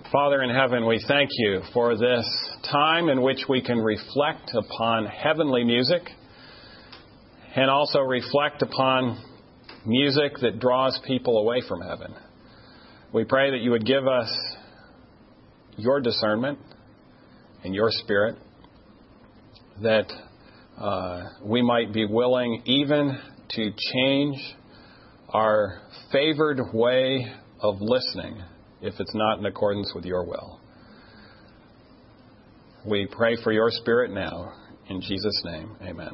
Father in heaven, we thank you for this time in which we can reflect upon heavenly music and also reflect upon music that draws people away from heaven. We pray that you would give us your discernment and your spirit, that we might be willing even to change our favored way of listening if it's not in accordance with your will. We pray for your spirit now. In Jesus' name, amen.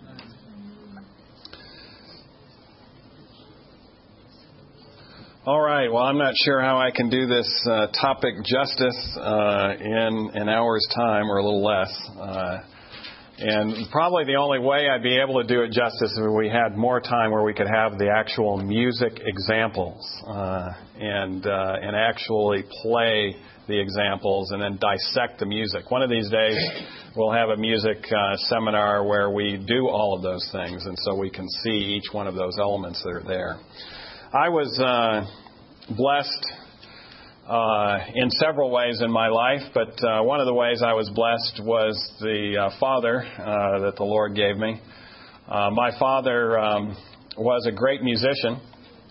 All right, well, I'm not sure how I can do this topic justice in an hour's time or a little less. And probably the only way I'd be able to do it justice is if we had more time where we could have the actual music examples and actually play the examples and then dissect the music. One of these days we'll have a music seminar where we do all of those things, and so we can see each one of those elements that are there. I was blessed in several ways in my life, but one of the ways I was blessed was the father that the Lord gave me. My father was a great musician.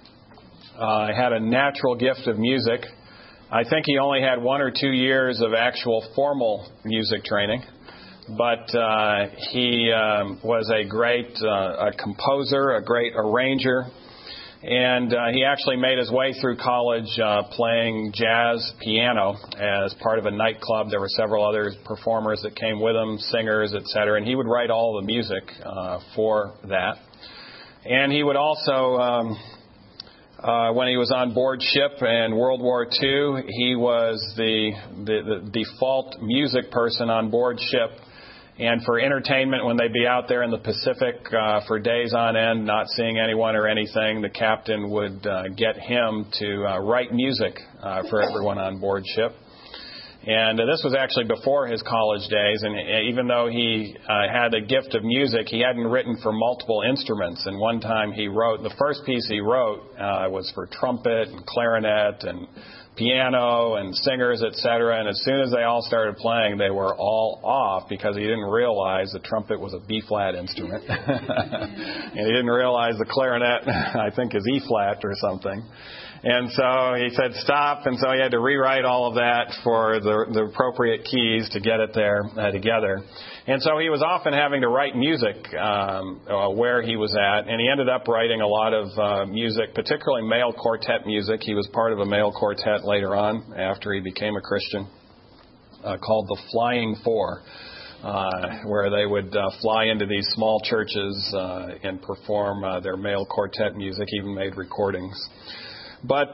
Had a natural gift of music. I think he only had 1 or 2 years of actual formal music training, but he was a great composer, a great arranger. And he actually made his way through college playing jazz piano as part of a nightclub. There were several other performers that came with him, singers, etc. And he would write all the music for that. And he would also, when he was on board ship in World War II, he was the default music person on board ship. And for entertainment, when they'd be out there in the Pacific for days on end, not seeing anyone or anything, the captain would get him to write music for everyone on board ship. And this was actually before his college days. And even though he had a gift of music, he hadn't written for multiple instruments. And one time he wrote, the first piece he wrote was for trumpet and clarinet and piano and singers, etc. And as soon as they all started playing, they were all off because he didn't realize the trumpet was a B-flat instrument. And he didn't realize the clarinet, I think, is E-flat or something. And so he said stop, and so he had to rewrite all of that for the appropriate keys to get it there together. And so he was often having to write music where he was at, and he ended up writing a lot of music, particularly male quartet music. He was part of a male quartet later on after he became a Christian called the Flying Four, where they would fly into these small churches and perform their male quartet music, even made recordings. But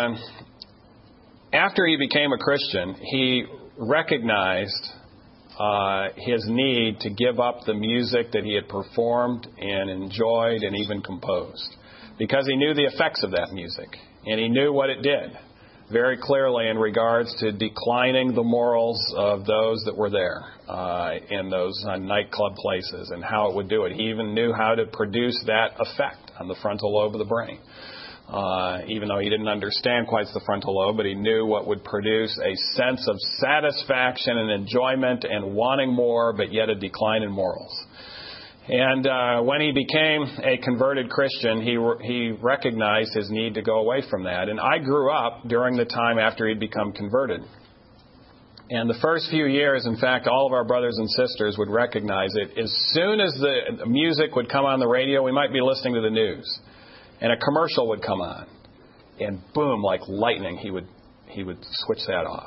after he became a Christian, he recognized his need to give up the music that he had performed and enjoyed and even composed, because he knew the effects of that music, and he knew what it did very clearly in regards to declining the morals of those that were there in those nightclub places and how it would do it. He even knew how to produce that effect on the frontal lobe of the brain. Even though he didn't understand quite the frontal lobe, but he knew what would produce a sense of satisfaction and enjoyment and wanting more, but yet a decline in morals. And when he became a converted Christian, he recognized his need to go away from that. And I grew up during the time after he'd become converted. And the first few years, in fact, all of our brothers and sisters would recognize it. As soon as the music would come on the radio, we might be listening to the news, and a commercial would come on, and boom, like lightning, he would switch that off.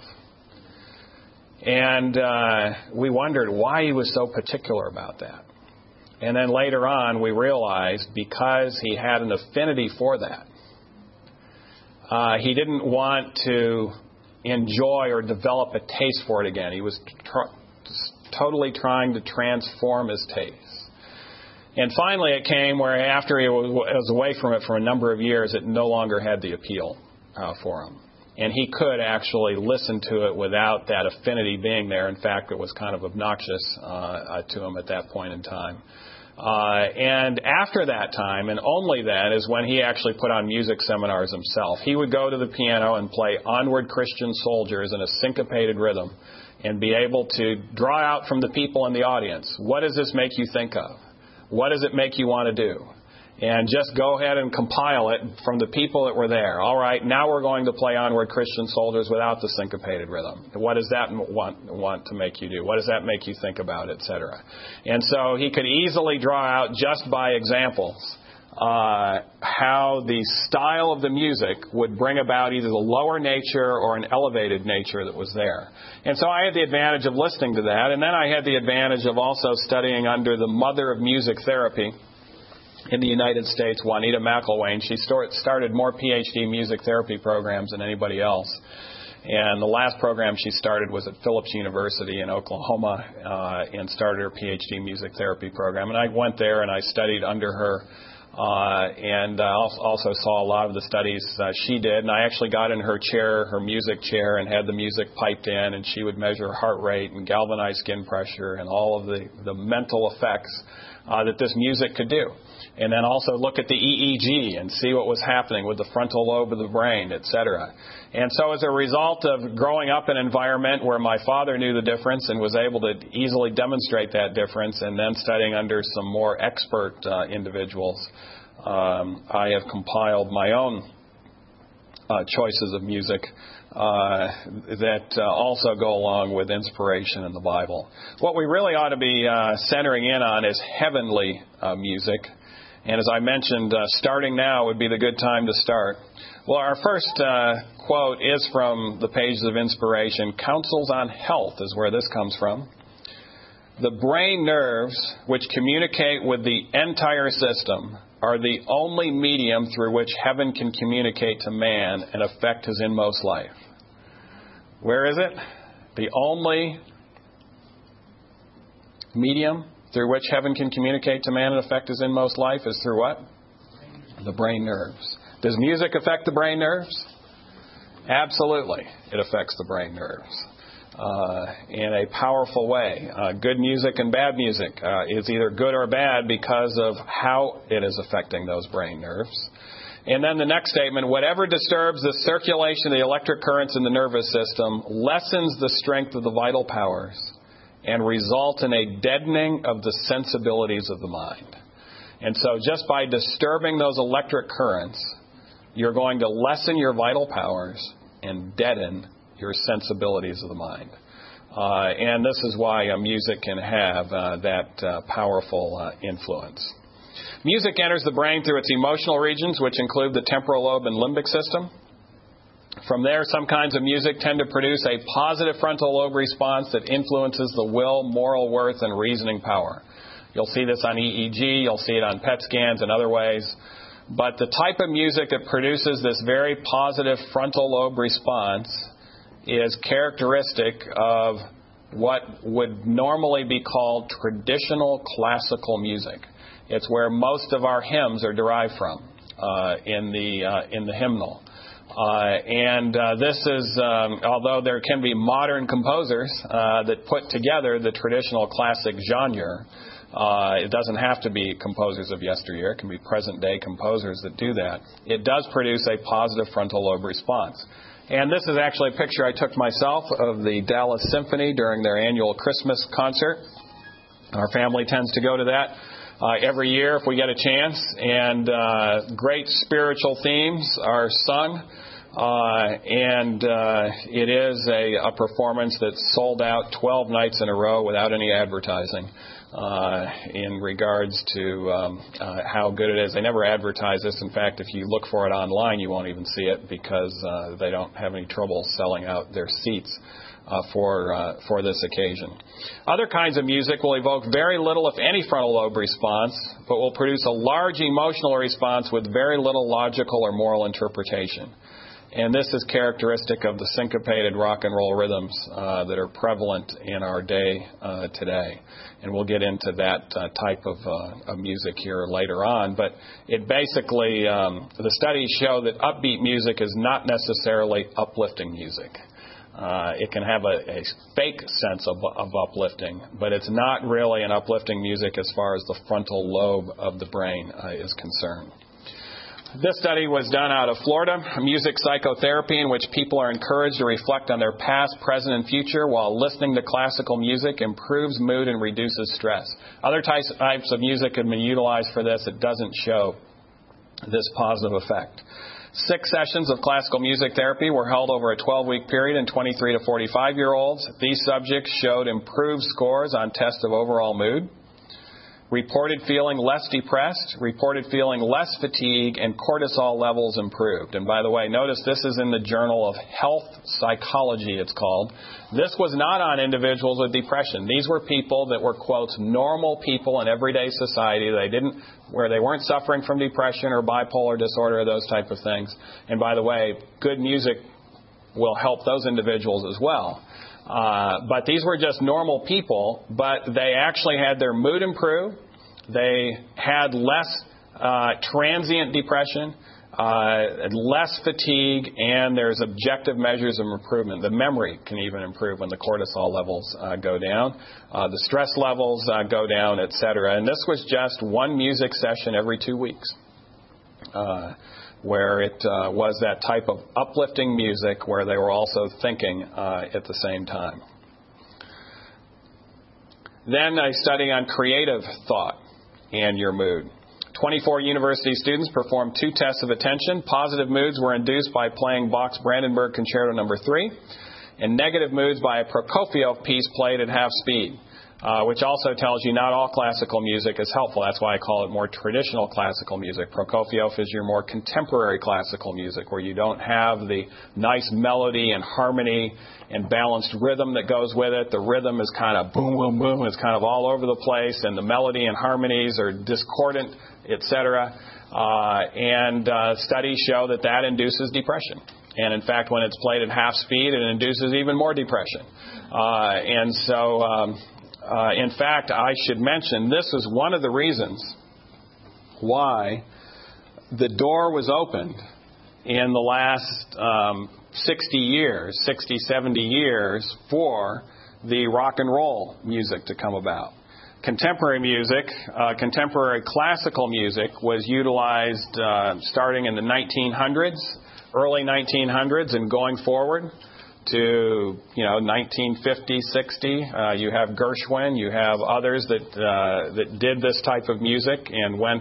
And we wondered why he was so particular about that. And then later on, we realized because he had an affinity for that. He didn't want to enjoy or develop a taste for it again. He was totally trying to transform his taste. And finally it came where after he was away from it for a number of years, it no longer had the appeal for him. And he could actually listen to it without that affinity being there. In fact, it was kind of obnoxious to him at that point in time. And after that time, and only then, is when he actually put on music seminars himself. He would go to the piano and play Onward Christian Soldiers in a syncopated rhythm and be able to draw out from the people in the audience, what does this make you think of? What does it make you want to do? And just go ahead and compile it from the people that were there. All right, now we're going to play Onward Christian Soldiers without the syncopated rhythm. What does that want to make you do? What does that make you think about, etc.? And so he could easily draw out, just by examples, how the style of the music would bring about either the lower nature or an elevated nature that was there. And so I had the advantage of listening to that, and then I had the advantage of also studying under the mother of music therapy in the United States, Juanita McElwain. She started more PhD music therapy programs than anybody else. And the last program she started was at Phillips University in Oklahoma and started her PhD music therapy program. And I went there and I studied under her and also saw a lot of the studies she did. And I actually got in her chair, her music chair, and had the music piped in, and she would measure heart rate and galvanize skin pressure and all of the mental effects that this music could do. And then also look at the EEG and see what was happening with the frontal lobe of the brain, etc. And so as a result of growing up in an environment where my father knew the difference and was able to easily demonstrate that difference, and then studying under some more expert individuals, I have compiled my own choices of music that also go along with inspiration in the Bible. What we really ought to be centering in on is heavenly music. And as I mentioned, starting now would be the good time to start. Well, our first quote is from the pages of inspiration. Counsels on Health is where this comes from. The brain nerves, which communicate with the entire system, are the only medium through which heaven can communicate to man and affect his inmost life. Where is it? The only medium through which heaven can communicate to man and affect his inmost life is through what? The brain nerves. Does music affect the brain nerves? Absolutely. It affects the brain nerves in a powerful way. Good music and bad music is either good or bad because of how it is affecting those brain nerves. And then the next statement, whatever disturbs the circulation of the electric currents in the nervous system lessens the strength of the vital powers and result in a deadening of the sensibilities of the mind. And so just by disturbing those electric currents, you're going to lessen your vital powers and deaden your sensibilities of the mind. And this is why music can have that powerful influence. Music enters the brain through its emotional regions, which include the temporal lobe and limbic system. From there, some kinds of music tend to produce a positive frontal lobe response that influences the will, moral worth, and reasoning power. You'll see this on EEG, you'll see it on PET scans and other ways. But the type of music that produces this very positive frontal lobe response is characteristic of what would normally be called traditional classical music. It's where most of our hymns are derived from in the hymnal. This is, although there can be modern composers that put together the traditional classic genre, it doesn't have to be composers of yesteryear. It can be present-day composers that do that. It does produce a positive frontal lobe response. And this is actually a picture I took myself of the Dallas Symphony during their annual Christmas concert. Our family tends to go to that every year if we get a chance. And great spiritual themes are sung. It is a performance that's sold out 12 nights in a row without any advertising in regards to how good it is. They never advertise this. In fact, if you look for it online, you won't even see it because they don't have any trouble selling out their seats for this occasion. Other kinds of music will evoke very little, if any, frontal lobe response, but will produce a large emotional response with very little logical or moral interpretation. And this is characteristic of the syncopated rock and roll rhythms that are prevalent in our day today. And we'll get into that type of music here later on. But it basically, the studies show that upbeat music is not necessarily uplifting music. It can have a fake sense of uplifting, but it's not really an uplifting music as far as the frontal lobe of the brain is concerned. This study was done out of Florida, music psychotherapy, in which people are encouraged to reflect on their past, present, and future while listening to classical music improves mood and reduces stress. Other types of music have been utilized for this. It doesn't show this positive effect. 6 sessions of classical music therapy were held over a 12-week period in 23 to 45-year-olds. These subjects showed improved scores on tests of overall mood, reported feeling less depressed, reported feeling less fatigue, and cortisol levels improved. And by the way, notice this is in the Journal of Health Psychology, it's called. This was not on individuals with depression. These were people that were, quote, normal people in everyday society. Where they weren't suffering from depression or bipolar disorder or those type of things. And by the way, good music will help those individuals as well. But these were just normal people, but they actually had their mood improve. They had less transient depression, less fatigue, and there's objective measures of improvement. The memory can even improve when the cortisol levels go down. The stress levels go down, etc. And this was just one music session every 2 weeks. Where it was that type of uplifting music where they were also thinking at the same time. Then a study on creative thought and your mood. 24 university students performed 2 tests of attention. Positive moods were induced by playing Bach's Brandenburg Concerto No. 3, and negative moods by a Prokofiev piece played at half speed. Which also tells you not all classical music is helpful. That's why I call it more traditional classical music. Prokofiev is your more contemporary classical music, where you don't have the nice melody and harmony and balanced rhythm that goes with it. The rhythm is kind of boom, boom, boom. It's kind of all over the place, and the melody and harmonies are discordant, etc. Studies show that induces depression. And in fact, when it's played at half speed, it induces even more depression. In fact, I should mention, this is one of the reasons why the door was opened in the last 60, 70 years for the rock and roll music to come about. Contemporary music, contemporary classical music was utilized starting in the 1900s, early 1900s and going forward to 1950, 60. You have Gershwin. You have others that did this type of music and went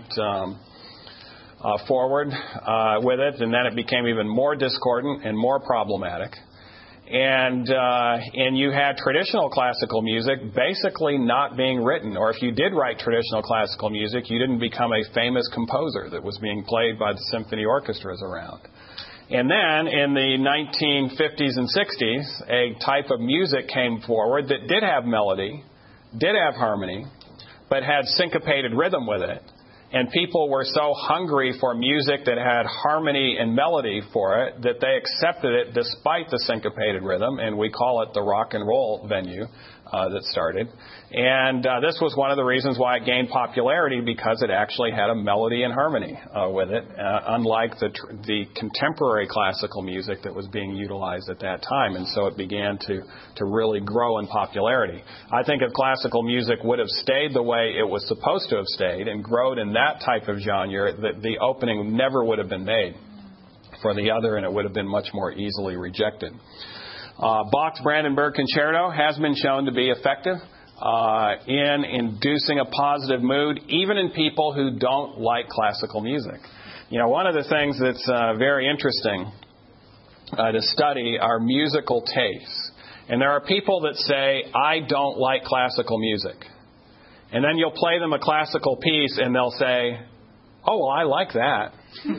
forward with it, and then it became even more discordant and more problematic. And you had traditional classical music basically not being written, or if you did write traditional classical music, you didn't become a famous composer that was being played by the symphony orchestras around. And then in the 1950s and 60s, a type of music came forward that did have melody, did have harmony, but had syncopated rhythm with it. And people were so hungry for music that had harmony and melody for it that they accepted it despite the syncopated rhythm, and we call it the rock and roll venue that started. And this was one of the reasons why it gained popularity, because it actually had a melody and harmony with it, unlike the contemporary classical music that was being utilized at that time. And so it began to really grow in popularity. I think if classical music would have stayed the way it was supposed to have stayed and grown in that type of genre, the opening never would have been made for the other, and it would have been much more easily rejected. Bach's Brandenburg Concerto has been shown to be effective in inducing a positive mood, even in people who don't like classical music. One of the things that's very interesting to study are musical tastes. And there are people that say, I don't like classical music. And then you'll play them a classical piece and they'll say, oh, well, I like that.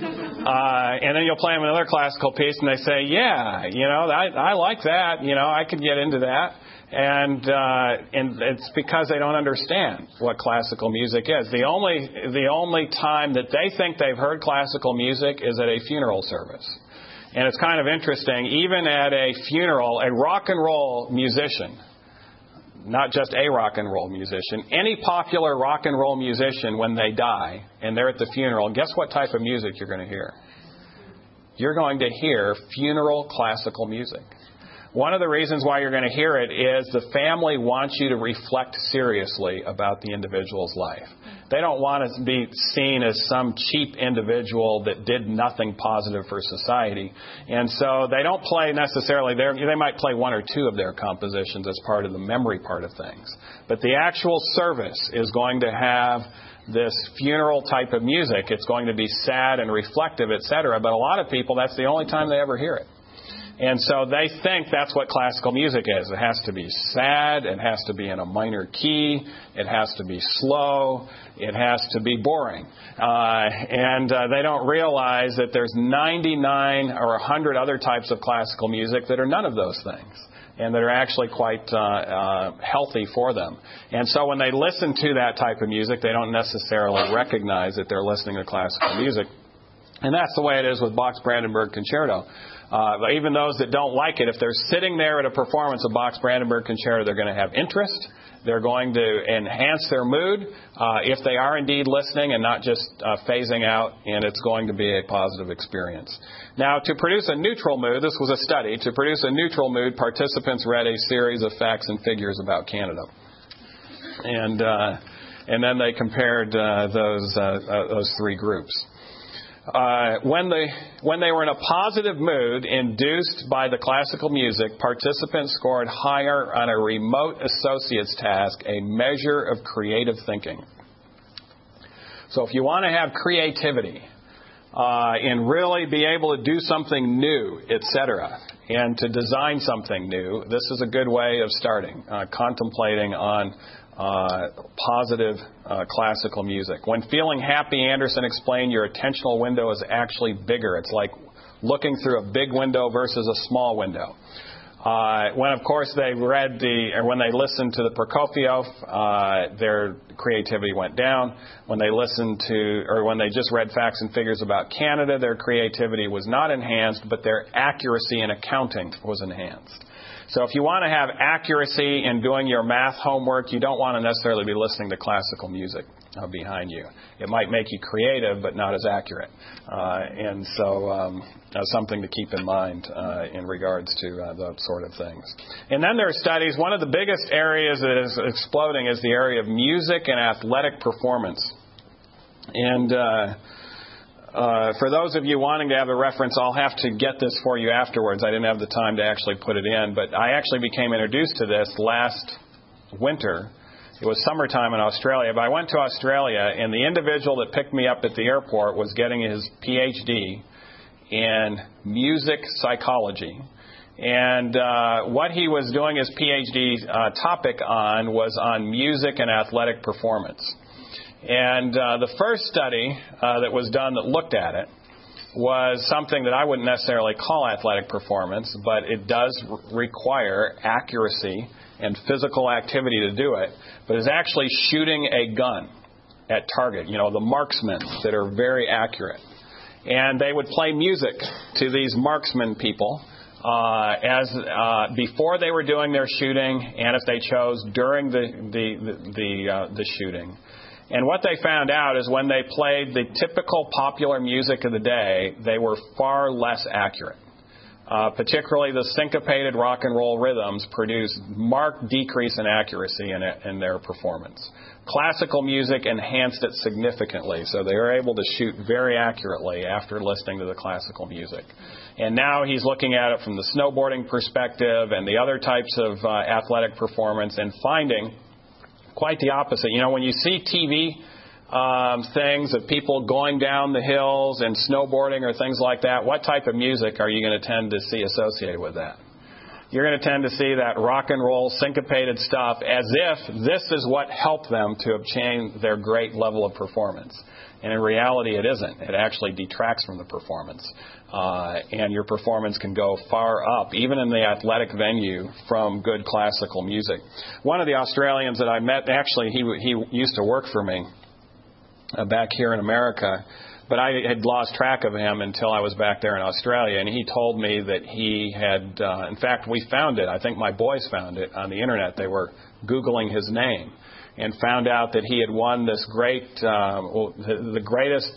And then you'll play them another classical piece and they say, yeah, I like that. I could get into that. And it's because they don't understand what classical music is. The only time that they think they've heard classical music is at a funeral service. And it's kind of interesting, even at a funeral, a rock and roll musician, not just a rock and roll musician, any popular rock and roll musician, when they die and they're at the funeral, guess what type of music you're going to hear? You're going to hear funeral classical music. One of the reasons why you're going to hear it is the family wants you to reflect seriously about the individual's life. They don't want to be seen as some cheap individual that did nothing positive for society. And so they don't play necessarily, they might play one or two of their compositions as part of the memory part of things. But the actual service is going to have this funeral type of music. It's going to be sad and reflective, etc. But a lot of people, that's the only time they ever hear it. And so they think that's what classical music is. It has to be sad. It has to be in a minor key. It has to be slow. It has to be boring. And they don't realize that there's 99 or 100 other types of classical music that are none of those things, and that are actually quite healthy for them. And so when they listen to that type of music, they don't necessarily recognize that they're listening to classical music. And that's the way it is with Bach's Brandenburg Concerto. But even those that don't like it, if they're sitting there at a performance of Bach's Brandenburg Concerto, they're going to have interest. They're going to enhance their mood if they are indeed listening and not just phasing out, and it's going to be a positive experience. Now, to produce a neutral mood, this was a study. To produce a neutral mood, participants read a series of facts and figures about Canada. And then they compared those three groups. When they were in a positive mood induced by the classical music, participants scored higher on a remote associates task, a measure of creative thinking. So if you want to have creativity and really be able to do something new, etc., and to design something new, this is a good way of starting, contemplating on positive classical music. When feeling happy, Anderson explained, your attentional window is actually bigger. It's like looking through a big window versus a small window. When, of course, when they listened to the Prokofiev, their creativity went down. When they when they just read facts and figures about Canada, their creativity was not enhanced, but their accuracy in accounting was enhanced. So if you want to have accuracy in doing your math homework, you don't want to necessarily be listening to classical music behind you. It might make you creative, but not as accurate. And so that's something to keep in mind in regards to those sort of things. And then there are studies. One of the biggest areas that is exploding is the area of music and athletic performance. And for those of you wanting to have a reference, I'll have to get this for you afterwards. I didn't have the time to actually put it in, but I actually became introduced to this last winter. It was summertime in Australia, but I went to Australia, and the individual that picked me up at the airport was getting his PhD in music psychology. And what he was doing his PhD topic on was on music and athletic performance. And the first study that was done that looked at it was something that I wouldn't necessarily call athletic performance, but it does require accuracy and physical activity to do it. But it's actually shooting a gun at target, the marksmen that are very accurate. And they would play music to these marksman people before they were doing their shooting, and if they chose during the shooting. And what they found out is when they played the typical popular music of the day, they were far less accurate. Particularly the syncopated rock and roll rhythms produced marked decrease in accuracy in their performance. Classical music enhanced it significantly, so they were able to shoot very accurately after listening to the classical music. And now he's looking at it from the snowboarding perspective and the other types of athletic performance and finding quite the opposite. When you see TV things of people going down the hills and snowboarding or things like that, what type of music are you going to tend to see associated with that? You're going to tend to see that rock and roll syncopated stuff as if this is what helped them to obtain their great level of performance. And in reality, it isn't. It actually detracts from the performance. And your performance can go far up, even in the athletic venue, from good classical music. One of the Australians that I met, actually, he used to work for me back here in America, but I had lost track of him until I was back there in Australia, and he told me that he had, in fact, we found it. I think my boys found it on the Internet. They were Googling his name and found out that he had won this the greatest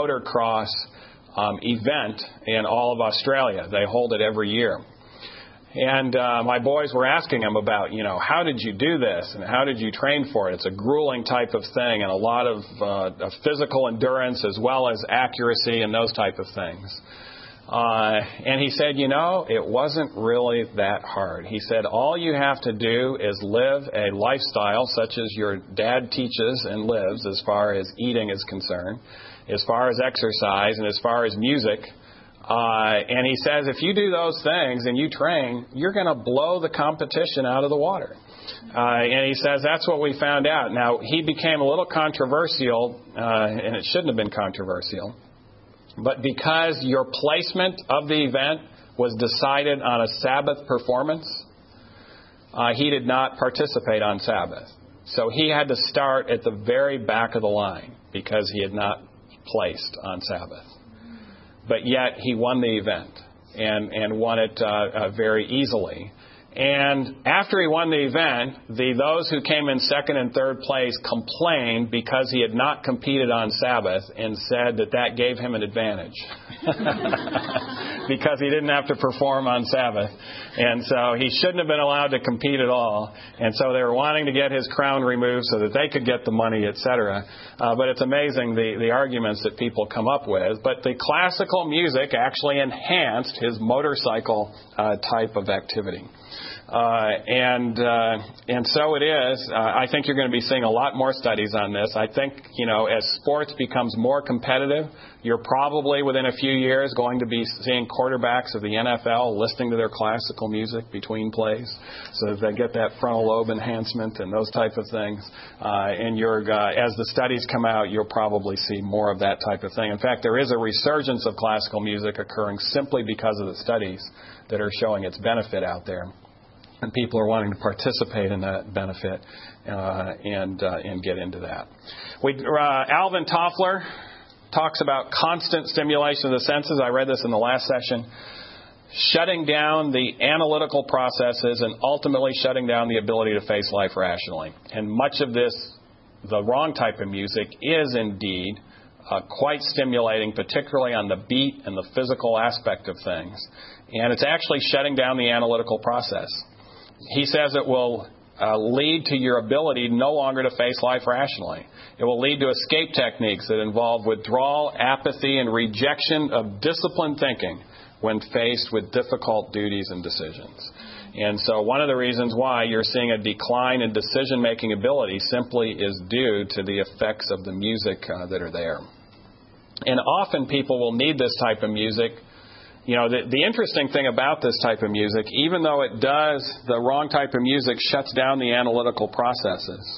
motocross event in all of Australia. They hold it every year. And my boys were asking him about, how did you do this and how did you train for it? It's a grueling type of thing and a lot of physical endurance as well as accuracy and those type of things. And he said, it wasn't really that hard. He said, all you have to do is live a lifestyle such as your dad teaches and lives as far as eating is concerned, as far as exercise, and as far as music. And he says, if you do those things and you train, you're going to blow the competition out of the water. And he says that's what we found out. Now, he became a little controversial, and it shouldn't have been controversial. But because your placement of the event was decided on a Sabbath performance, he did not participate on Sabbath. So he had to start at the very back of the line because he had not placed on Sabbath. But yet he won the event and won it very easily. And after he won the event, those who came in second and third place complained because he had not competed on Sabbath and said that gave him an advantage because he didn't have to perform on Sabbath. And so he shouldn't have been allowed to compete at all. And so they were wanting to get his crown removed so that they could get the money, etc. But it's amazing the arguments that people come up with. But the classical music actually enhanced his motorcycle type of activity. And so it is. I think you're going to be seeing a lot more studies on this. I think, as sports becomes more competitive, you're probably within a few years going to be seeing quarterbacks of the NFL listening to their classical music between plays so that they get that frontal lobe enhancement and those type of things. And as the studies come out, you'll probably see more of that type of thing. In fact, there is a resurgence of classical music occurring simply because of the studies that are showing its benefit out there. And people are wanting to participate in that benefit and get into that. Alvin Toffler talks about constant stimulation of the senses. I read this in the last session. Shutting down the analytical processes and ultimately shutting down the ability to face life rationally. And much of this, the wrong type of music, is indeed quite stimulating, particularly on the beat and the physical aspect of things. And it's actually shutting down the analytical process. He says it will lead to your ability no longer to face life rationally. It will lead to escape techniques that involve withdrawal, apathy, and rejection of disciplined thinking when faced with difficult duties and decisions. And so one of the reasons why you're seeing a decline in decision-making ability simply is due to the effects of the music that are there. And often people will need this type of music. The interesting thing about this type of music, even though it does, the wrong type of music shuts down the analytical processes,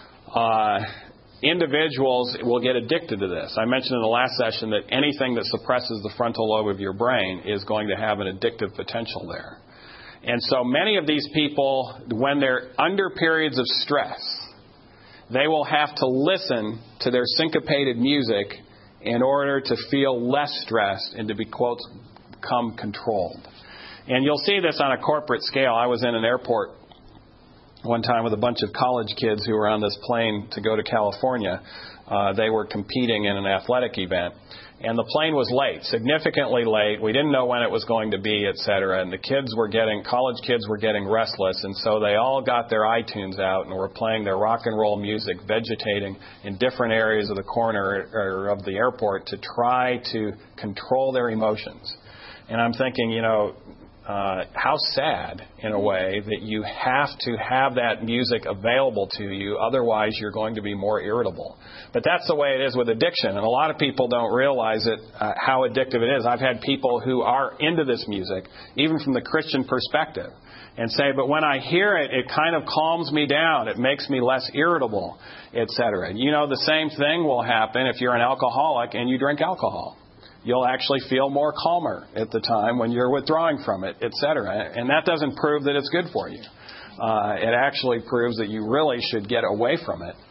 individuals will get addicted to this. I mentioned in the last session that anything that suppresses the frontal lobe of your brain is going to have an addictive potential there. And so many of these people, when they're under periods of stress, they will have to listen to their syncopated music in order to feel less stressed and to be, quote, become controlled. And you'll see this on a corporate scale. I was in an airport one time with a bunch of college kids who were on this plane to go to California. They were competing in an athletic event. And the plane was late, significantly late. We didn't know when it was going to be, et cetera. And the college kids were getting restless. And so they all got their iTunes out and were playing their rock and roll music, vegetating in different areas of the corner or of the airport to try to control their emotions. And I'm thinking, how sad, in a way, that you have to have that music available to you. Otherwise, you're going to be more irritable. But that's the way it is with addiction. And a lot of people don't realize it, how addictive it is. I've had people who are into this music, even from the Christian perspective, and say, but when I hear it, it kind of calms me down. It makes me less irritable, etc. The same thing will happen if you're an alcoholic and you drink alcohol. You'll actually feel more calmer at the time when you're withdrawing from it, etc. And that doesn't prove that it's good for you. It actually proves that you really should get away from it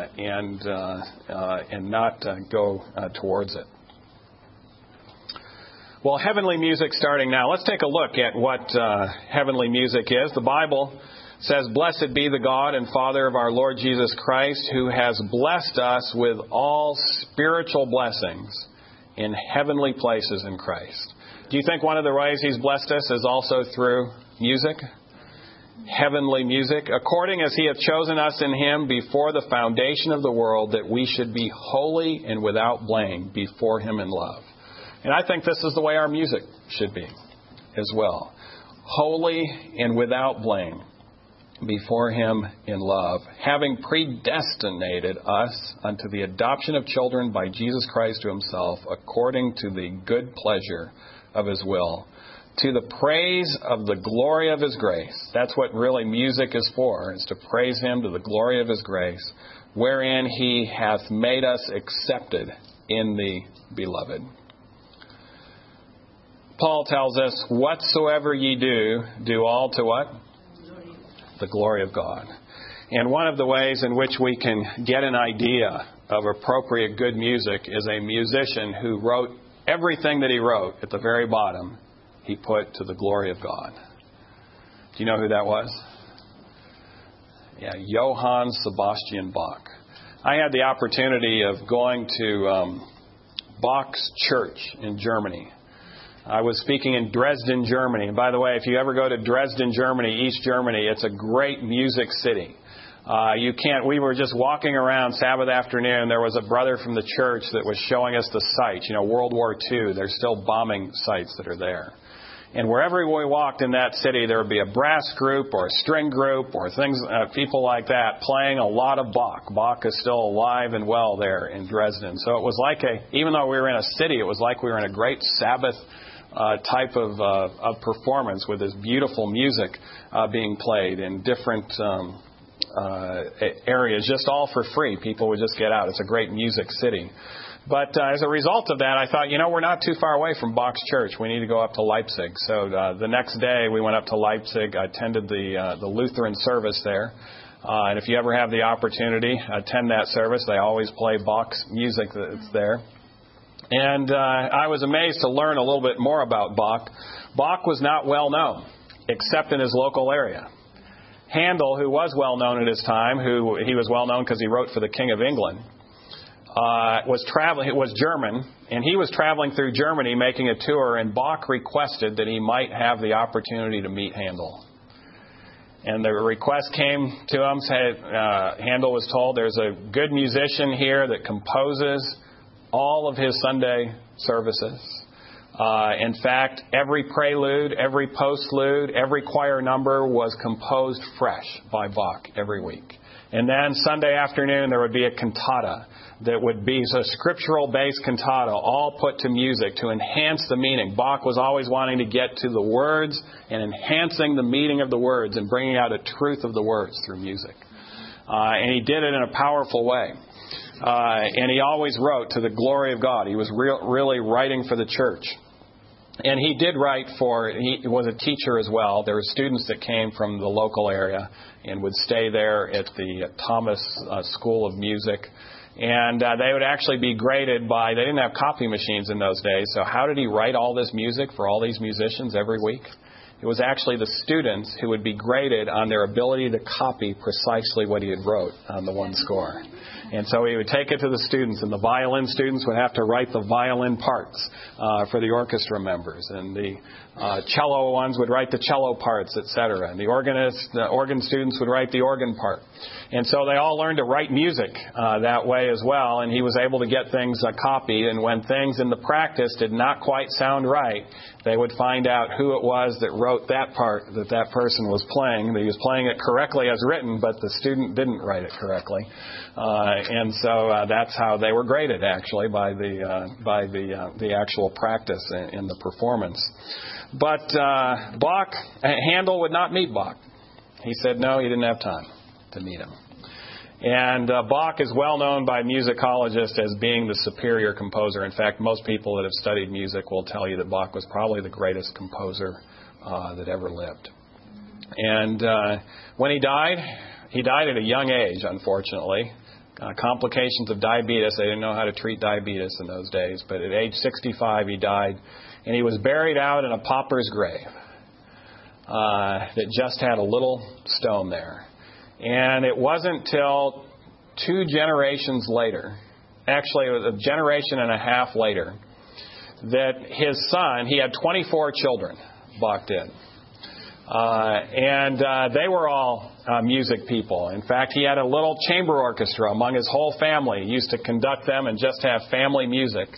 and not go towards it. Well, heavenly music starting now. Let's take a look at what heavenly music is. The Bible says, "Blessed be the God and Father of our Lord Jesus Christ, who has blessed us with all spiritual blessings in heavenly places in Christ." Do you think one of the ways He's blessed us is also through music, heavenly music, according as He hath chosen us in Him before the foundation of the world, that we should be holy and without blame before Him in love. And I think this is the way our music should be as well. Holy and without blame before Him in love, having predestinated us unto the adoption of children by Jesus Christ to Himself, according to the good pleasure of His will, to the praise of the glory of His grace. That's what really music is for, is to praise Him to the glory of His grace, wherein He hath made us accepted in the Beloved. Paul tells us, whatsoever ye do, do all to what? The glory of God. And one of the ways in which we can get an idea of appropriate good music is a musician who wrote everything that he wrote at the very bottom, he put to the glory of God. Do you know who that was? Yeah, Johann Sebastian Bach. I had the opportunity of going to Bach's church in Germany. I was speaking in Dresden, Germany. And by the way, if you ever go to Dresden, Germany, East Germany, it's a great music city. We were just walking around Sabbath afternoon. There was a brother from the church that was showing us the sites. World War II, there's still bombing sites that are there. And wherever we walked in that city, there would be a brass group or a string group or things, people like that playing a lot of Bach. Bach is still alive and well there in Dresden. So it was like even though we were in a city, it was like we were in a great Sabbath type of performance with this beautiful music being played in different areas, just all for free. People would just get out. It's a great music city. But as a result of that, I thought, we're not too far away from Bach's church. We need to go up to Leipzig. So the next day we went up to Leipzig. I attended the Lutheran service there. And if you ever have the opportunity, attend that service. They always play Bach's music that's there. And I was amazed to learn a little bit more about Bach. Bach was not well known, except in his local area. Handel, who was well known at his time, he was well known because he wrote for the King of England, was German, and he was traveling through Germany making a tour, and Bach requested that he might have the opportunity to meet Handel. And the request came to him, Handel was told, there's a good musician here that composes all of his Sunday services. In fact, every prelude, every postlude, every choir number was composed fresh by Bach every week. And then Sunday afternoon there would be a cantata that would be a scriptural-based cantata, all put to music to enhance the meaning. Bach was always wanting to get to the words and enhancing the meaning of the words and bringing out a truth of the words through music. And he did it in a powerful way. And he always wrote to the glory of God. He was really writing for the church. And he did write he was a teacher as well. There were students that came from the local area and would stay there at the Thomas School of Music. And they would actually be graded they didn't have copy machines in those days. So how did he write all this music for all these musicians every week? It was actually the students who would be graded on their ability to copy precisely what he had wrote on the one score. And so he would take it to the students, and the violin students would have to write the violin parts for the orchestra members, and the cello ones would write the cello parts, etc. And the organ students would write the organ part. And so they all learned to write music that way as well, and he was able to get things copied. And when things in the practice did not quite sound right, they would find out who it was that wrote that part that person was playing. He was playing it correctly as written, but the student didn't write it correctly. And so that's how they were graded, actually, by the actual practice in the performance. But Handel would not meet Bach. He said no, he didn't have time to meet him. And Bach is well known by musicologists as being the superior composer. In fact, most people that have studied music will tell you that Bach was probably the greatest composer that ever lived. And when he died at a young age, unfortunately. Complications of diabetes. They didn't know how to treat diabetes in those days. But at age 65, he died. And he was buried out in a pauper's grave that just had a little stone there. And it wasn't till 2 generations later, actually it was a generation and a half later, that his son, he had 24 children, Bach did. They were all music people. In fact, he had a little chamber orchestra among his whole family. He used to conduct them and just have family music.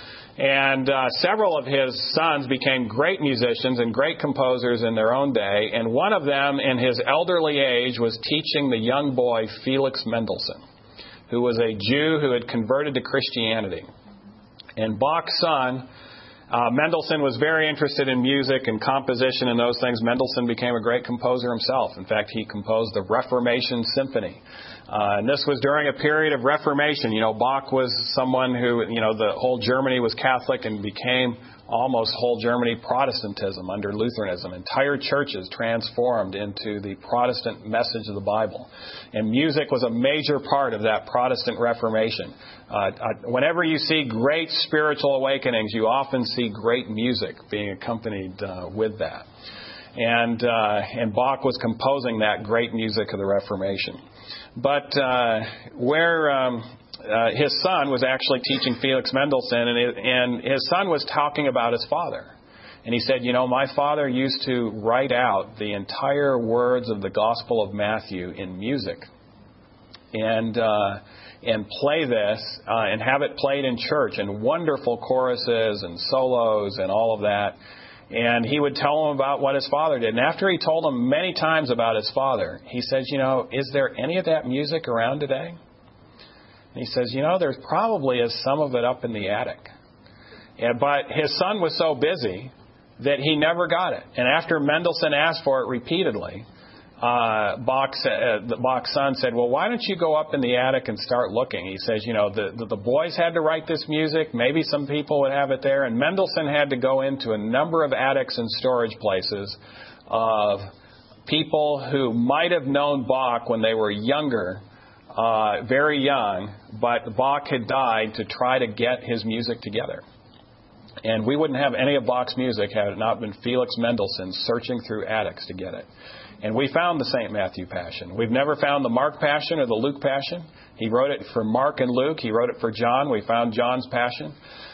And several of his sons became great musicians and great composers in their own day. And one of them, in his elderly age, was teaching the young boy Felix Mendelssohn, who was a Jew who had converted to Christianity. And Bach's son, Mendelssohn, was very interested in music and composition and those things. Mendelssohn became a great composer himself. In fact, he composed the Reformation Symphony. And this was during a period of Reformation. You know, Bach was someone who, the whole Germany was Catholic and became almost whole Germany Protestantism under Lutheranism. Entire churches transformed into the Protestant message of the Bible. And music was a major part of that Protestant Reformation. Whenever you see great spiritual awakenings, you often see great music being accompanied with that. And Bach was composing that great music of the Reformation. But where his son was actually teaching Felix Mendelssohn, and his son was talking about his father. And he said, my father used to write out the entire words of the Gospel of Matthew in music and play this and have it played in church, and wonderful choruses and solos and all of that. And he would tell him about what his father did. And after he told him many times about his father, he says, is there any of that music around today? And he says, there probably is some of it up in the attic. But his son was so busy that he never got it. And after Mendelssohn asked for it repeatedly, Bach's son said, well, why don't you go up in the attic and start looking? He says, the boys had to write this music. Maybe some people would have it there. And Mendelssohn had to go into a number of attics and storage places of people who might have known Bach when they were younger, very young, but Bach had died to try to get his music together. And we wouldn't have any of Bach's music had it not been Felix Mendelssohn searching through attics to get it. And we found the St. Matthew Passion. We've never found the Mark Passion or the Luke Passion. He wrote it for Mark and Luke. He wrote it for John. We found John's Passion.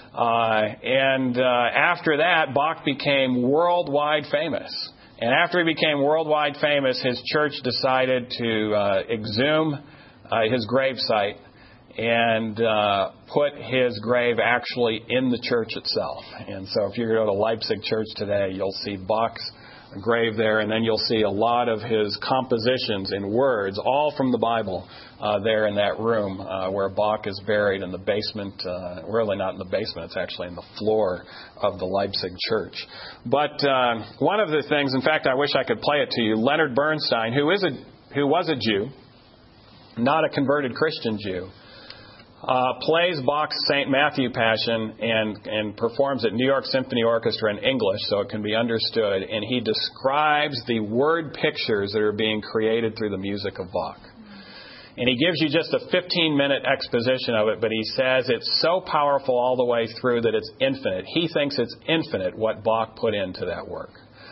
After that, Bach became worldwide famous. And after he became worldwide famous, his church decided to exhume his gravesite and put his grave actually in the church itself. And so if you go to Leipzig Church today, you'll see Bach's grave there, and then you'll see a lot of his compositions in words, all from the Bible, there in that room where Bach is buried in the basement. Really not in the basement, it's actually in the floor of the Leipzig church. But one of the things, in fact, I wish I could play it to you, Leonard Bernstein, who was a Jew, not a converted Christian Jew, plays Bach's St. Matthew Passion and performs at New York Symphony Orchestra in English so it can be understood. And he describes the word pictures that are being created through the music of Bach. And he gives you just a 15-minute exposition of it, but he says it's so powerful all the way through that it's infinite. He thinks it's infinite what Bach put into that work.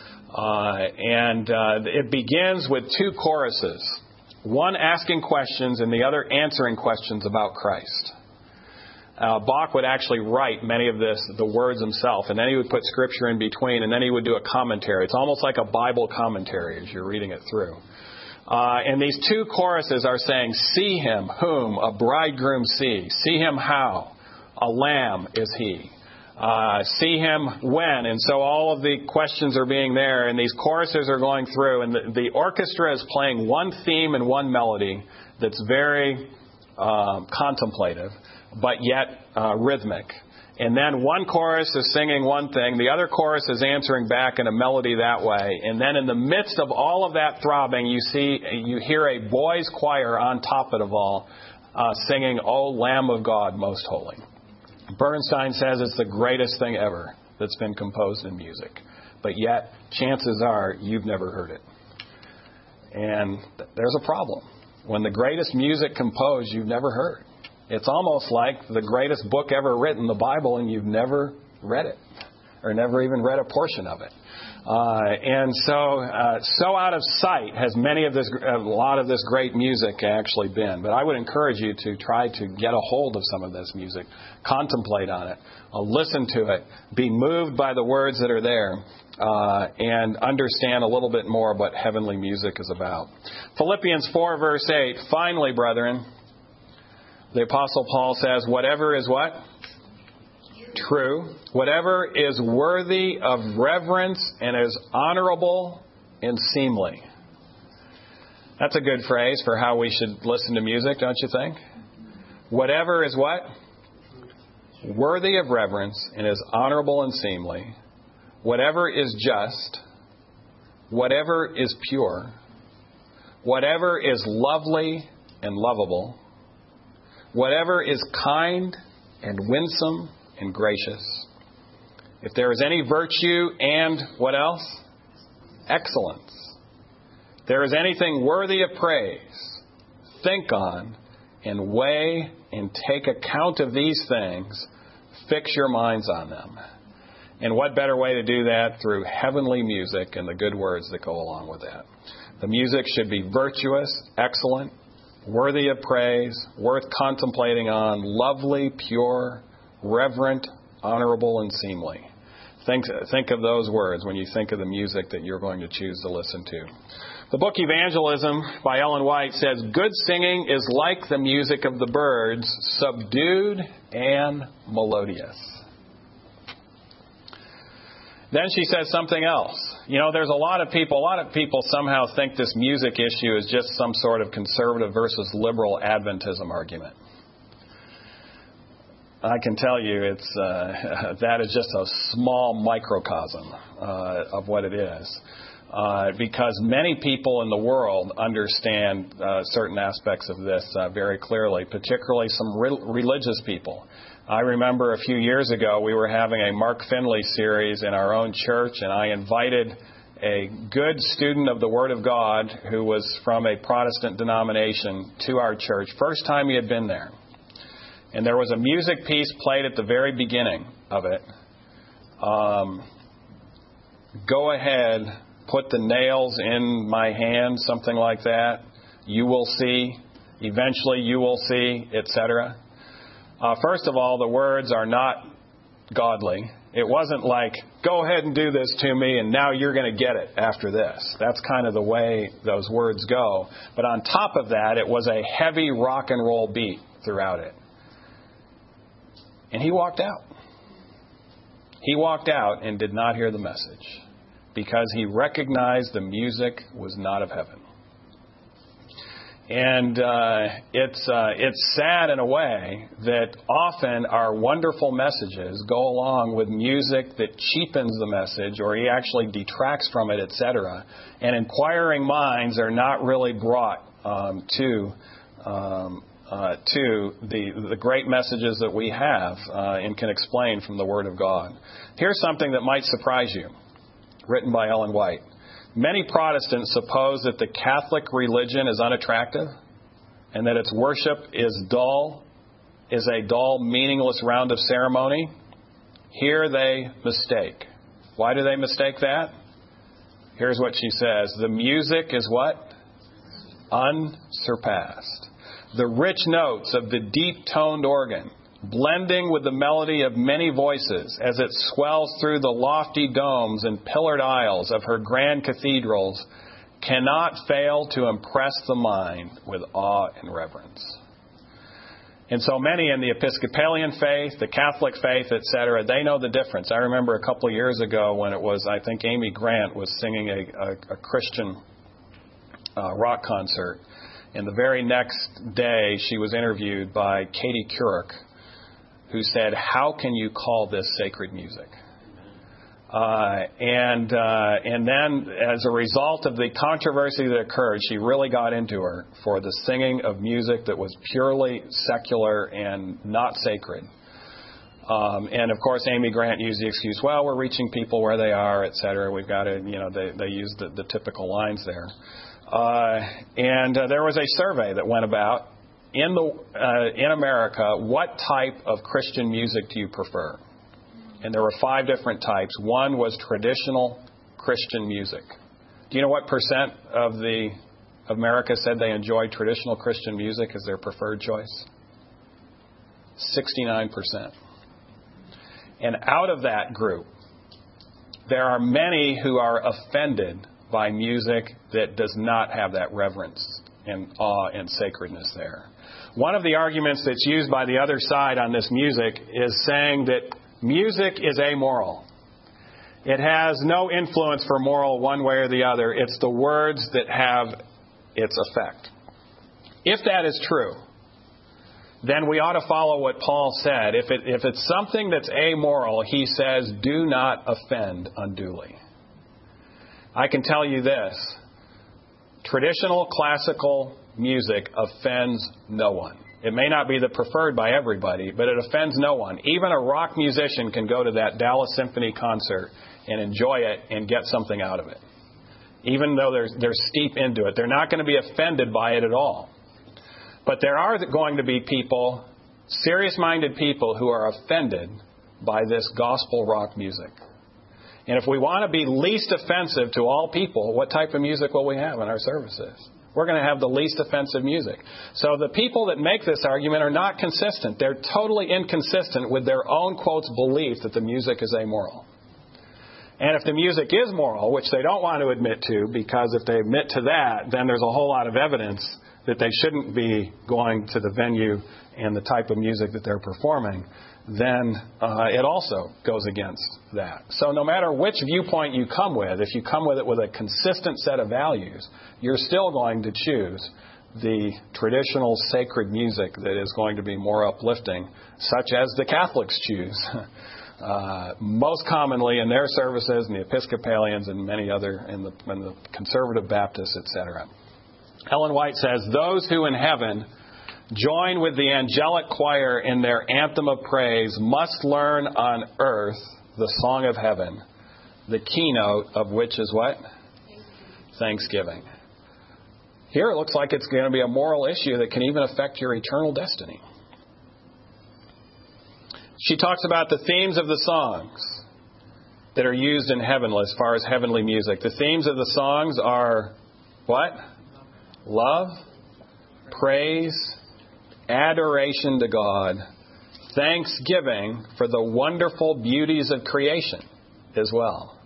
It begins with two choruses. One asking questions and the other answering questions about Christ. Bach would actually write many of the words himself, and then he would put scripture in between, and then he would do a commentary. It's almost like a Bible commentary as you're reading it through. And these two choruses are saying, see him, whom a bridegroom sees. See him how? A lamb is he. See him when, and so all of the questions are being there, and these choruses are going through, and the orchestra is playing one theme and one melody that's very contemplative, but yet rhythmic. And then one chorus is singing one thing, the other chorus is answering back in a melody that way, and then in the midst of all of that throbbing, you hear a boys' choir on top of it all singing, O Lamb of God, most holy. Bernstein says it's the greatest thing ever that's been composed in music. But yet, chances are you've never heard it. And there's a problem. When the greatest music composed you've never heard. It's almost like the greatest book ever written, the Bible, and you've never read it. Or never even read a portion of it. So out of sight has a lot of this great music actually been. But I would encourage you to try to get a hold of some of this music, contemplate on it, listen to it, be moved by the words that are there, and understand a little bit more what heavenly music is about. Philippians 4, verse 8, finally, brethren, the Apostle Paul says, whatever is what? True. Whatever is worthy of reverence and is honorable and seemly. That's a good phrase for how we should listen to music, don't you think? Whatever is what? Worthy of reverence and is honorable and seemly. Whatever is just. Whatever is pure. Whatever is lovely and lovable. Whatever is kind and winsome and gracious. If there is any virtue and what else? Excellence. If there is anything worthy of praise, think on and weigh and take account of these things. Fix your minds on them. And what better way to do that through heavenly music and the good words that go along with that. The music should be virtuous, excellent, worthy of praise, worth contemplating on, lovely, pure, reverent, honorable, and seemly. Think of those words when you think of the music that you're going to choose to listen to. The book Evangelism by Ellen White says, good singing is like the music of the birds, subdued and melodious. Then she says something else. There's a lot of people somehow think this music issue is just some sort of conservative versus liberal Adventism argument. I can tell you that is just a small microcosm of what it is. Because many people in the world understand certain aspects of this very clearly, particularly some religious people. I remember a few years ago we were having a Mark Finley series in our own church, and I invited a good student of the Word of God who was from a Protestant denomination to our church. First time he had been there. And there was a music piece played at the very beginning of it. Go ahead, put the nails in my hand, something like that. You will see. Eventually you will see, etc. First of all, the words are not godly. It wasn't like, go ahead and do this to me and now you're going to get it after this. That's kind of the way those words go. But on top of that, it was a heavy rock and roll beat throughout it. And he walked out. He walked out and did not hear the message because he recognized the music was not of heaven. And it's sad in a way that often our wonderful messages go along with music that cheapens the message or he actually detracts from it, etc. And inquiring minds are not really brought to the great messages that we have and can explain from the Word of God. Here's something that might surprise you, written by Ellen White. Many Protestants suppose that the Catholic religion is unattractive and that its worship is a dull, meaningless round of ceremony. Here they mistake. Why do they mistake that? Here's what she says. The music is what? Unsurpassed. The rich notes of the deep-toned organ, blending with the melody of many voices as it swells through the lofty domes and pillared aisles of her grand cathedrals, cannot fail to impress the mind with awe and reverence. And so many in the Episcopalian faith, the Catholic faith, etc., they know the difference. I remember a couple of years ago when it was, I think Amy Grant was singing a Christian rock concert. And the very next day, she was interviewed by Katie Couric, who said, how can you call this sacred music? And then, as a result of the controversy that occurred, she really got into her for the singing of music that was purely secular and not sacred. And, of course, Amy Grant used the excuse, well, we're reaching people where they are, et cetera. We've got to, they used the typical lines there. And there was a survey that went about in America, what type of Christian music do you prefer? And there were 5 different types. One was traditional Christian music. Do you know what percent of America said they enjoyed traditional Christian music as their preferred choice? 69%. And out of that group, there are many who are offended by music that does not have that reverence and awe and sacredness there. One of the arguments that's used by the other side on this music is saying that music is amoral. It has no influence for moral one way or the other. It's the words that have its effect. If that is true, then we ought to follow what Paul said. If it's something that's amoral, he says, do not offend unduly. I can tell you this. Traditional classical music offends no one. It may not be the preferred by everybody, but it offends no one. Even a rock musician can go to that Dallas Symphony concert and enjoy it and get something out of it. Even though they're steep into it. They're not going to be offended by it at all. But there are going to be people, serious-minded people, who are offended by this gospel rock music. And if we want to be least offensive to all people, what type of music will we have in our services? We're going to have the least offensive music. So the people that make this argument are not consistent. They're totally inconsistent with their own, quotes, belief that the music is amoral. And if the music is moral, which they don't want to admit to, because if they admit to that, then there's a whole lot of evidence that they shouldn't be going to the venue and the type of music that they're performing, then it also goes against that. So no matter which viewpoint you come with, if you come with it with a consistent set of values, you're still going to choose the traditional sacred music that is going to be more uplifting, such as the Catholics choose. Most commonly in their services, and the Episcopalians and many other, in the Conservative Baptists, etc. Ellen White says, those who in heaven join with the angelic choir in their anthem of praise must learn on earth the song of heaven, the keynote of which is what? Thanksgiving. Here it looks like it's going to be a moral issue that can even affect your eternal destiny. She talks about the themes of the songs that are used in heaven as far as heavenly music. The themes of the songs are what? Love, praise, adoration to God, thanksgiving for the wonderful beauties of creation as well.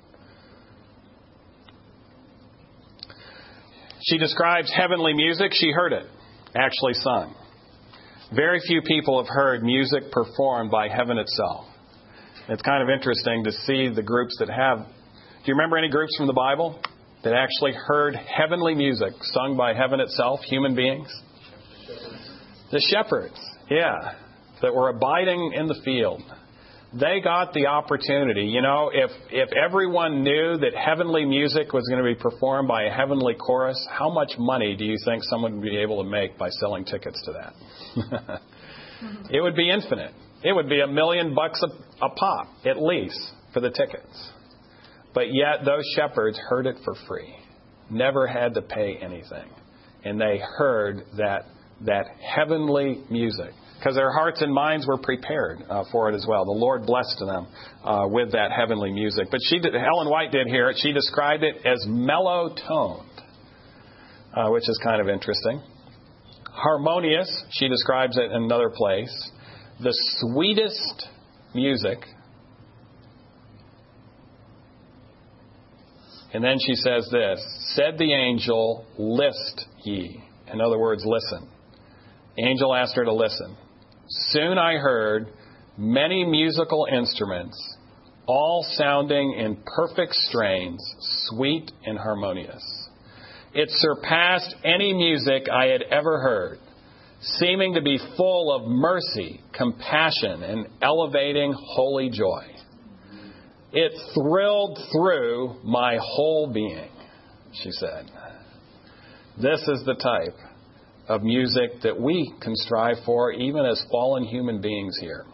She describes heavenly music. She heard it actually sung. Very few people have heard music performed by heaven itself. It's kind of interesting to see the groups that have. Do you remember any groups from the Bible that actually heard heavenly music sung by heaven itself, human beings? The shepherds, yeah, that were abiding in the field. They got the opportunity. You know, if everyone knew that heavenly music was going to be performed by a heavenly chorus, how much money do you think someone would be able to make by selling tickets to that? It would be infinite. It would be $1 million a pop, at least, for the tickets. But yet those shepherds heard it for free. Never had to pay anything. And they heard that heavenly music. Because their hearts and minds were prepared for it as well. The Lord blessed them with that heavenly music. But Ellen White did hear it. She described it as mellow-toned, which is kind of interesting. Harmonious, she describes it in another place. The sweetest music. And then she says this, said the angel, list ye. In other words, listen. Angel asked her to listen. Soon I heard many musical instruments, all sounding in perfect strains, sweet and harmonious. It surpassed any music I had ever heard, seeming to be full of mercy, compassion, and elevating holy joy. It thrilled through my whole being, she said. This is the type of music that we can strive for even as fallen human beings here.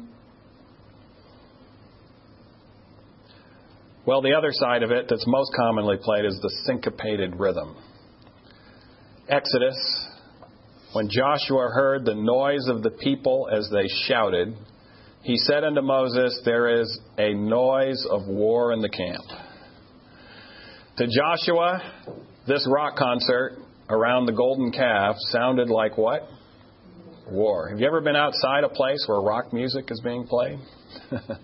Well, the other side of it that's most commonly played is the syncopated rhythm. Exodus, when Joshua heard the noise of the people as they shouted, he said unto Moses, there is a noise of war in the camp. To Joshua, this rock concert around the golden calf sounded like what? War. Have you ever been outside a place where rock music is being played?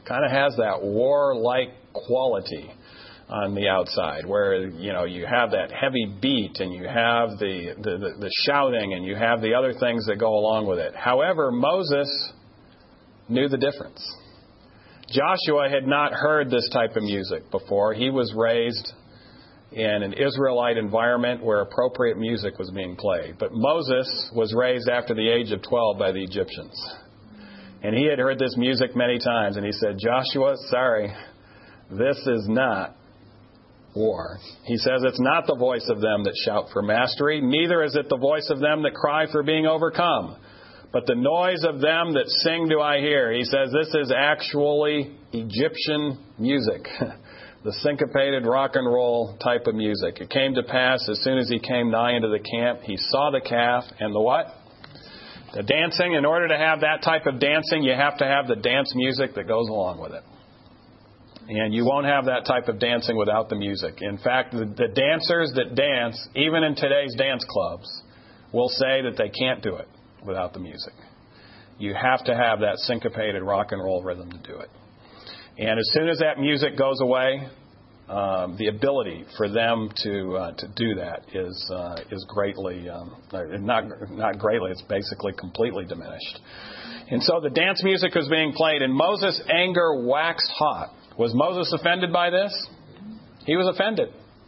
Kind of has that warlike quality on the outside, where you have that heavy beat, and you have the shouting, and you have the other things that go along with it. However, Moses knew the difference. Joshua had not heard this type of music before. He was raised in an Israelite environment where appropriate music was being played. But Moses was raised after the age of 12 by the Egyptians. And he had heard this music many times, and he said, Joshua, sorry, this is not war. He says it's not the voice of them that shout for mastery, neither is it the voice of them that cry for being overcome, but the noise of them that sing do I hear. He says this is actually Egyptian music, the syncopated rock and roll type of music. It came to pass as soon as he came nigh into the camp, he saw the calf and the what? The dancing. In order to have that type of dancing, you have to have the dance music that goes along with it. And you won't have that type of dancing without the music. In fact, the dancers that dance, even in today's dance clubs, will say that they can't do it without the music. You have to have that syncopated rock and roll rhythm to do it. And as soon as that music goes away, the ability for them to do that is greatly, not greatly, it's basically completely diminished. And so the dance music was being played, and Moses' anger waxed hot. Was Moses offended by this? He was offended.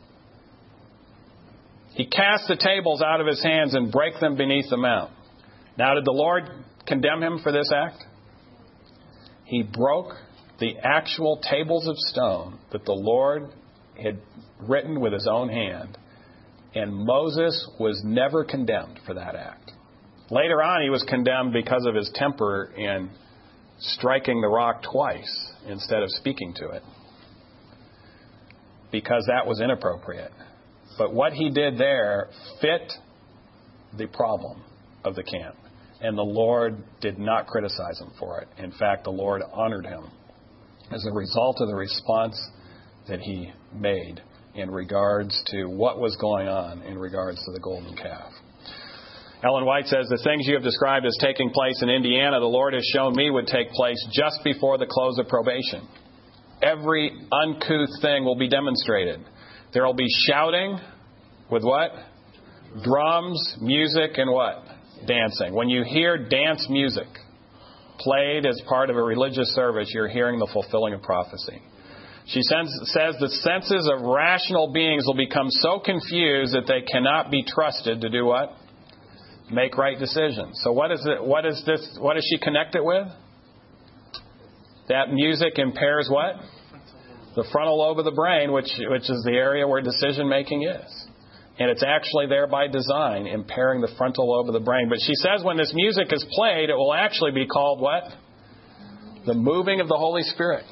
He cast the tables out of his hands and brake them beneath the mount. Now, did the Lord condemn him for this act? He broke the actual tables of stone that the Lord had written with his own hand, and Moses was never condemned for that act. Later on, he was condemned because of his temper in striking the rock twice instead of speaking to it, because that was inappropriate. But what he did there fit the problem of the camp, and the Lord did not criticize him for it. In fact, the Lord honored him as a result of the response that he made in regards to what was going on in regards to the golden calf. Ellen White says, the things you have described as taking place in Indiana, the Lord has shown me would take place just before the close of probation. Every uncouth thing will be demonstrated. There will be shouting with what? Drums, music, and what? Dancing. When you hear dance music played as part of a religious service, you're hearing the fulfilling of prophecy. She says the senses of rational beings will become so confused that they cannot be trusted to do what? Make right decisions. So what is it? What is this? What does she connect it with? That music impairs what? The frontal lobe of the brain, which is the area where decision making is. And it's actually there by design, impairing the frontal lobe of the brain. But she says when this music is played, it will actually be called what? The moving of the Holy Spirit.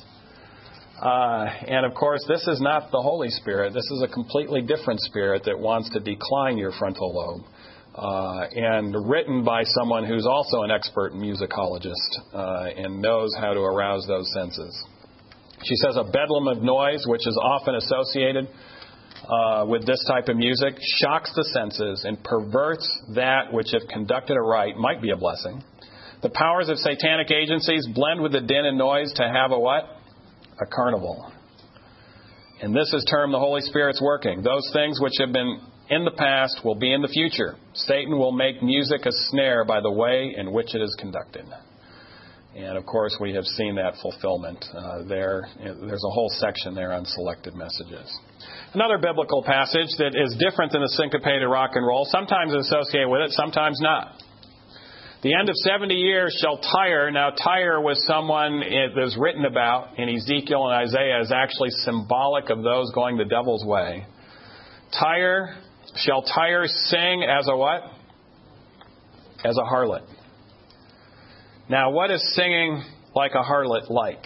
And of course, this is not the Holy Spirit. This is a completely different spirit that wants to decline your frontal lobe. And written by someone who's also an expert musicologist and knows how to arouse those senses. She says a bedlam of noise, which is often associated with this type of music, shocks the senses and perverts that which, if conducted aright, might be a blessing. The powers of satanic agencies blend with the din and noise to have a what? A carnival. And this is termed the Holy Spirit's working. Those things which have been in the past will be in the future. Satan will make music a snare by the way in which it is conducted. And of course, we have seen that fulfillment there. There's a whole section there on selected messages. Another biblical passage that is different than the syncopated rock and roll, sometimes associated with it, sometimes not. The end of 70 years shall Tyre. Now, Tyre was someone that was written about in Ezekiel and Isaiah as actually symbolic of those going the devil's way. Shall Tyre sing as a what? As a harlot. Now, what is singing like a harlot like?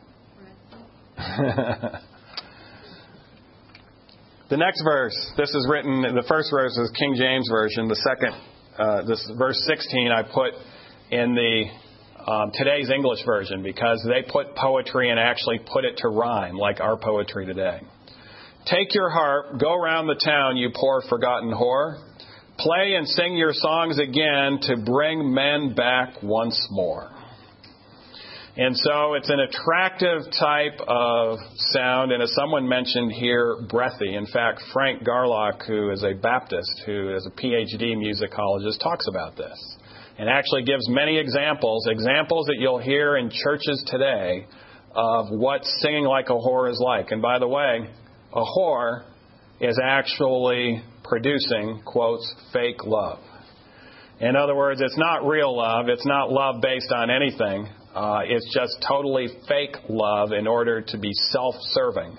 The next verse, this is written, the first verse is King James Version. The second, this verse 16, I put in the today's English version because they put poetry and actually put it to rhyme like our poetry today. Take your harp, go round the town, you poor forgotten whore. Play and sing your songs again to bring men back once more. And so it's an attractive type of sound, and as someone mentioned here, breathy. In fact, Frank Garlock, who is a Baptist, who is a PhD musicologist, talks about this and actually gives many examples that you'll hear in churches today of what singing like a whore is like. And by the way, a whore is actually producing, quotes, fake love. In other words, it's not real love. It's not love based on anything. It's just totally fake love in order to be self-serving.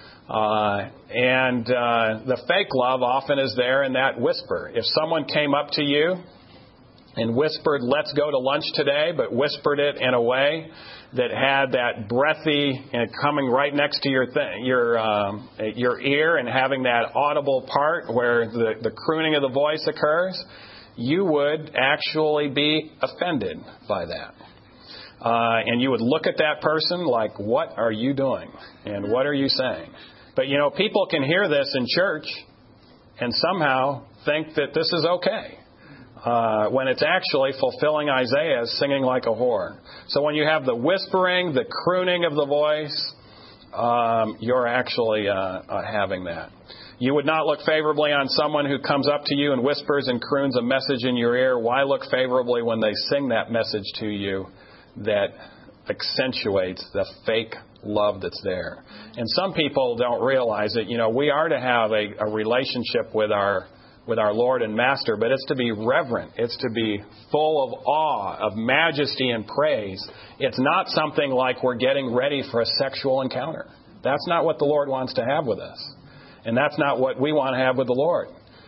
And the fake love often is there in that whisper. If someone came up to you and whispered, "Let's go to lunch today," but whispered it in a way that had that breathy and coming right next to your ear and having that audible part where the crooning of the voice occurs, you would actually be offended by that. And you would look at that person like, "What are you doing? And what are you saying?" But, people can hear this in church and somehow think that this is okay. When it's actually fulfilling Isaiah's singing like a whore. So when you have the whispering, the crooning of the voice, you're actually having that. You would not look favorably on someone who comes up to you and whispers and croons a message in your ear. Why look favorably when they sing that message to you that accentuates the fake love that's there? And some people don't realize that, we are to have a relationship with our Lord and Master, but it's to be reverent. It's to be full of awe, of majesty and praise. It's not something like we're getting ready for a sexual encounter. That's not what the Lord wants to have with us. And that's not what we want to have with the Lord.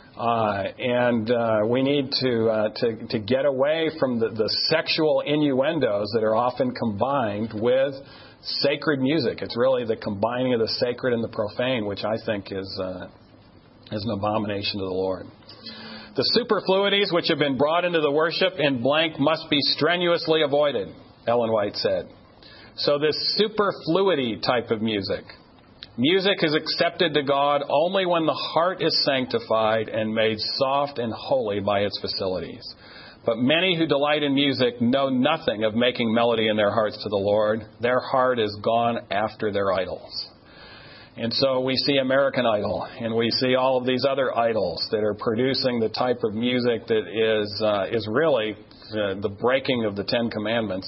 We need to get away from the sexual innuendos that are often combined with sacred music. It's really the combining of the sacred and the profane, which I think is an abomination to the Lord. The superfluities which have been brought into the worship in blank must be strenuously avoided, Ellen White said. So this superfluity type of music is accepted to God only when the heart is sanctified and made soft and holy by its facilities. But many who delight in music know nothing of making melody in their hearts to the Lord. Their heart is gone after their idols. And so we see American Idol, and we see all of these other idols that are producing the type of music that is really the breaking of the Ten Commandments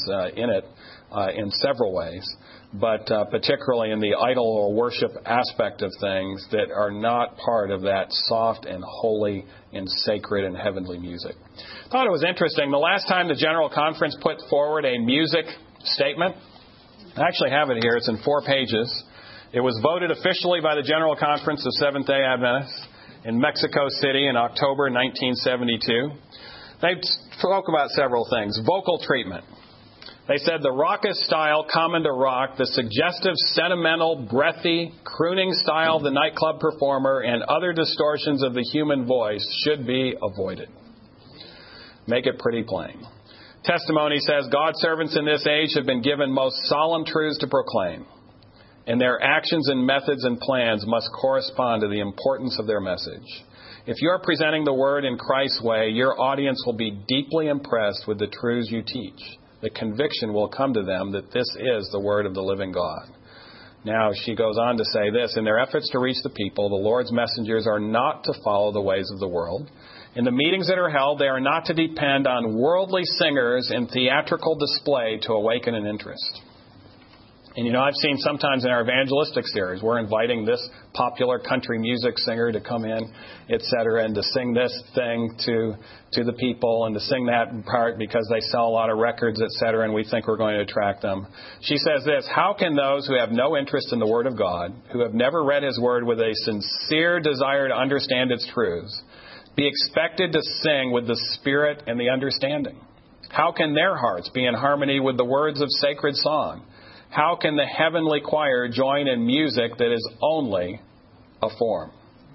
in several ways, but particularly in the idol or worship aspect of things that are not part of that soft and holy and sacred and heavenly music. I thought it was interesting. The last time the General Conference put forward a music statement, I actually have it here. It's in 4 pages. It was voted officially by the General Conference of Seventh-day Adventists in Mexico City in October 1972. They spoke about several things. Vocal treatment. They said the raucous style common to rock, the suggestive, sentimental, breathy, crooning style of the nightclub performer, and other distortions of the human voice should be avoided. Make it pretty plain. Testimony says God's servants in this age have been given most solemn truths to proclaim, and their actions and methods and plans must correspond to the importance of their message. If you are presenting the Word in Christ's way, your audience will be deeply impressed with the truths you teach. The conviction will come to them that this is the Word of the living God. Now, she goes on to say this, in their efforts to reach the people, the Lord's messengers are not to follow the ways of the world. In the meetings that are held, they are not to depend on worldly singers and theatrical display to awaken an interest. And I've seen sometimes in our evangelistic series, we're inviting this popular country music singer to come in, etc., and to sing this thing to the people and to sing that part because they sell a lot of records, etc., and we think we're going to attract them. She says this, how can those who have no interest in the Word of God, who have never read His Word with a sincere desire to understand its truths, be expected to sing with the spirit and the understanding? How can their hearts be in harmony with the words of sacred song? How can the heavenly choir join in music that is only a form?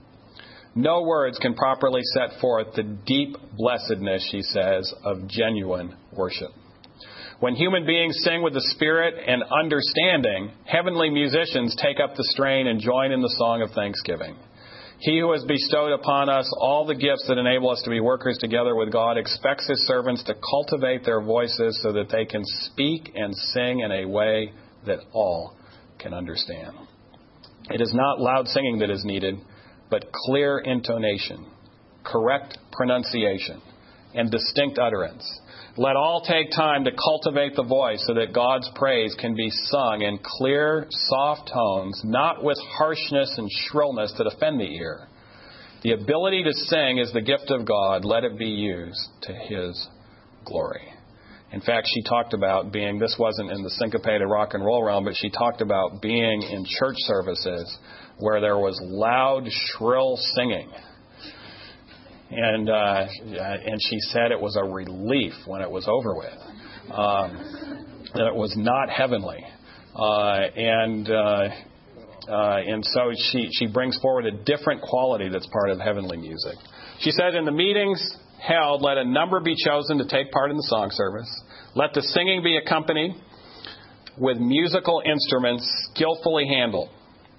No words can properly set forth the deep blessedness, she says, of genuine worship. When human beings sing with the spirit and understanding, heavenly musicians take up the strain and join in the song of thanksgiving. He who has bestowed upon us all the gifts that enable us to be workers together with God expects His servants to cultivate their voices so that they can speak and sing in a way that all can understand. It is not loud singing that is needed, but clear intonation, correct pronunciation, and distinct utterance. Let all take time to cultivate the voice so that God's praise can be sung in clear, soft tones, not with harshness and shrillness that offend the ear. The ability to sing is the gift of God. Let it be used to His glory. In fact, she talked about being, this wasn't in the syncopated rock and roll realm, but she talked about being in church services where there was loud, shrill singing. And she said it was a relief when it was over with, that it was not heavenly. And so she brings forward a different quality that's part of heavenly music. She said, in the meetings held, let a number be chosen to take part in the song service. Let the singing be accompanied with musical instruments skillfully handled.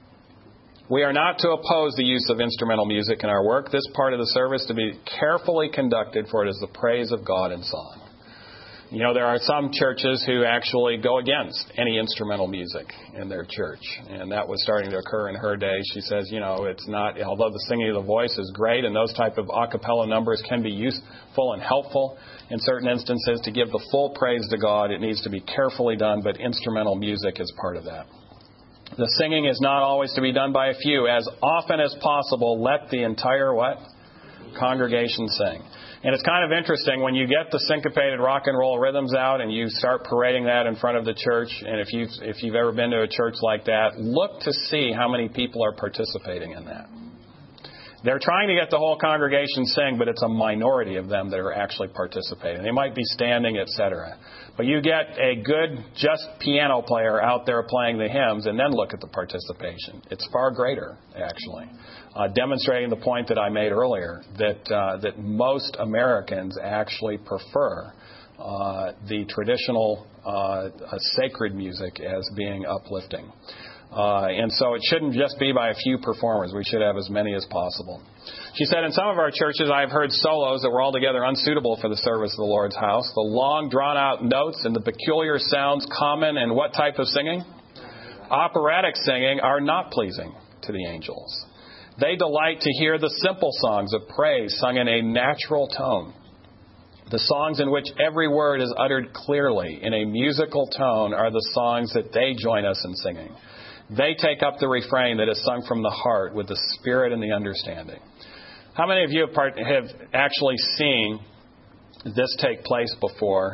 We are not to oppose the use of instrumental music in our work. This part of the service to be carefully conducted, for it is the praise of God in song. You know, there are some churches who actually go against any instrumental music in their church. And that was starting to occur in her day. She says, you know, it's not, although the singing of the voice is great and those type of a cappella numbers can be useful and helpful in certain instances to give the full praise to God, it needs to be carefully done, but instrumental music is part of that. The singing is not always to be done by a few. As often as possible, let the entire what? Congregation sing. And it's kind of interesting when you get the syncopated rock and roll rhythms out and you start parading that in front of the church. And if you've ever been to a church like that, look to see how many people are participating in that. They're trying to get the whole congregation sing, but it's a minority of them that are actually participating. They might be standing, etc. But you get a good, just piano player out there playing the hymns, and then look at the participation. It's far greater, actually, demonstrating the point that I made earlier, that most Americans actually prefer the traditional sacred music as being uplifting. And so it shouldn't just be by a few performers. We should have as many as possible. She said, in some of our churches, I have heard solos that were altogether unsuitable for the service of the Lord's house. The long, drawn-out notes and the peculiar sounds common in what type of singing? Operatic singing are not pleasing to the angels. They delight to hear the simple songs of praise sung in a natural tone. The songs in which every word is uttered clearly in a musical tone are the songs that they join us in singing. They take up the refrain that is sung from the heart with the spirit and the understanding. How many of you have actually seen this take place before?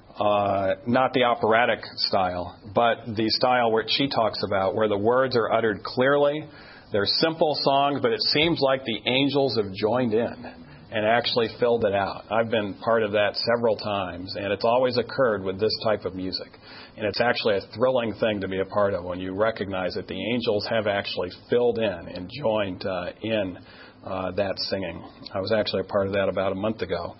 Not the operatic style, but the style where she talks about, where the words are uttered clearly. They're simple songs, but it seems like the angels have joined in and actually filled it out. I've been part of that several times, and it's always occurred with this type of music. And it's actually a thrilling thing to be a part of when you recognize that the angels have actually filled in and joined in that singing. I was actually a part of that about a month ago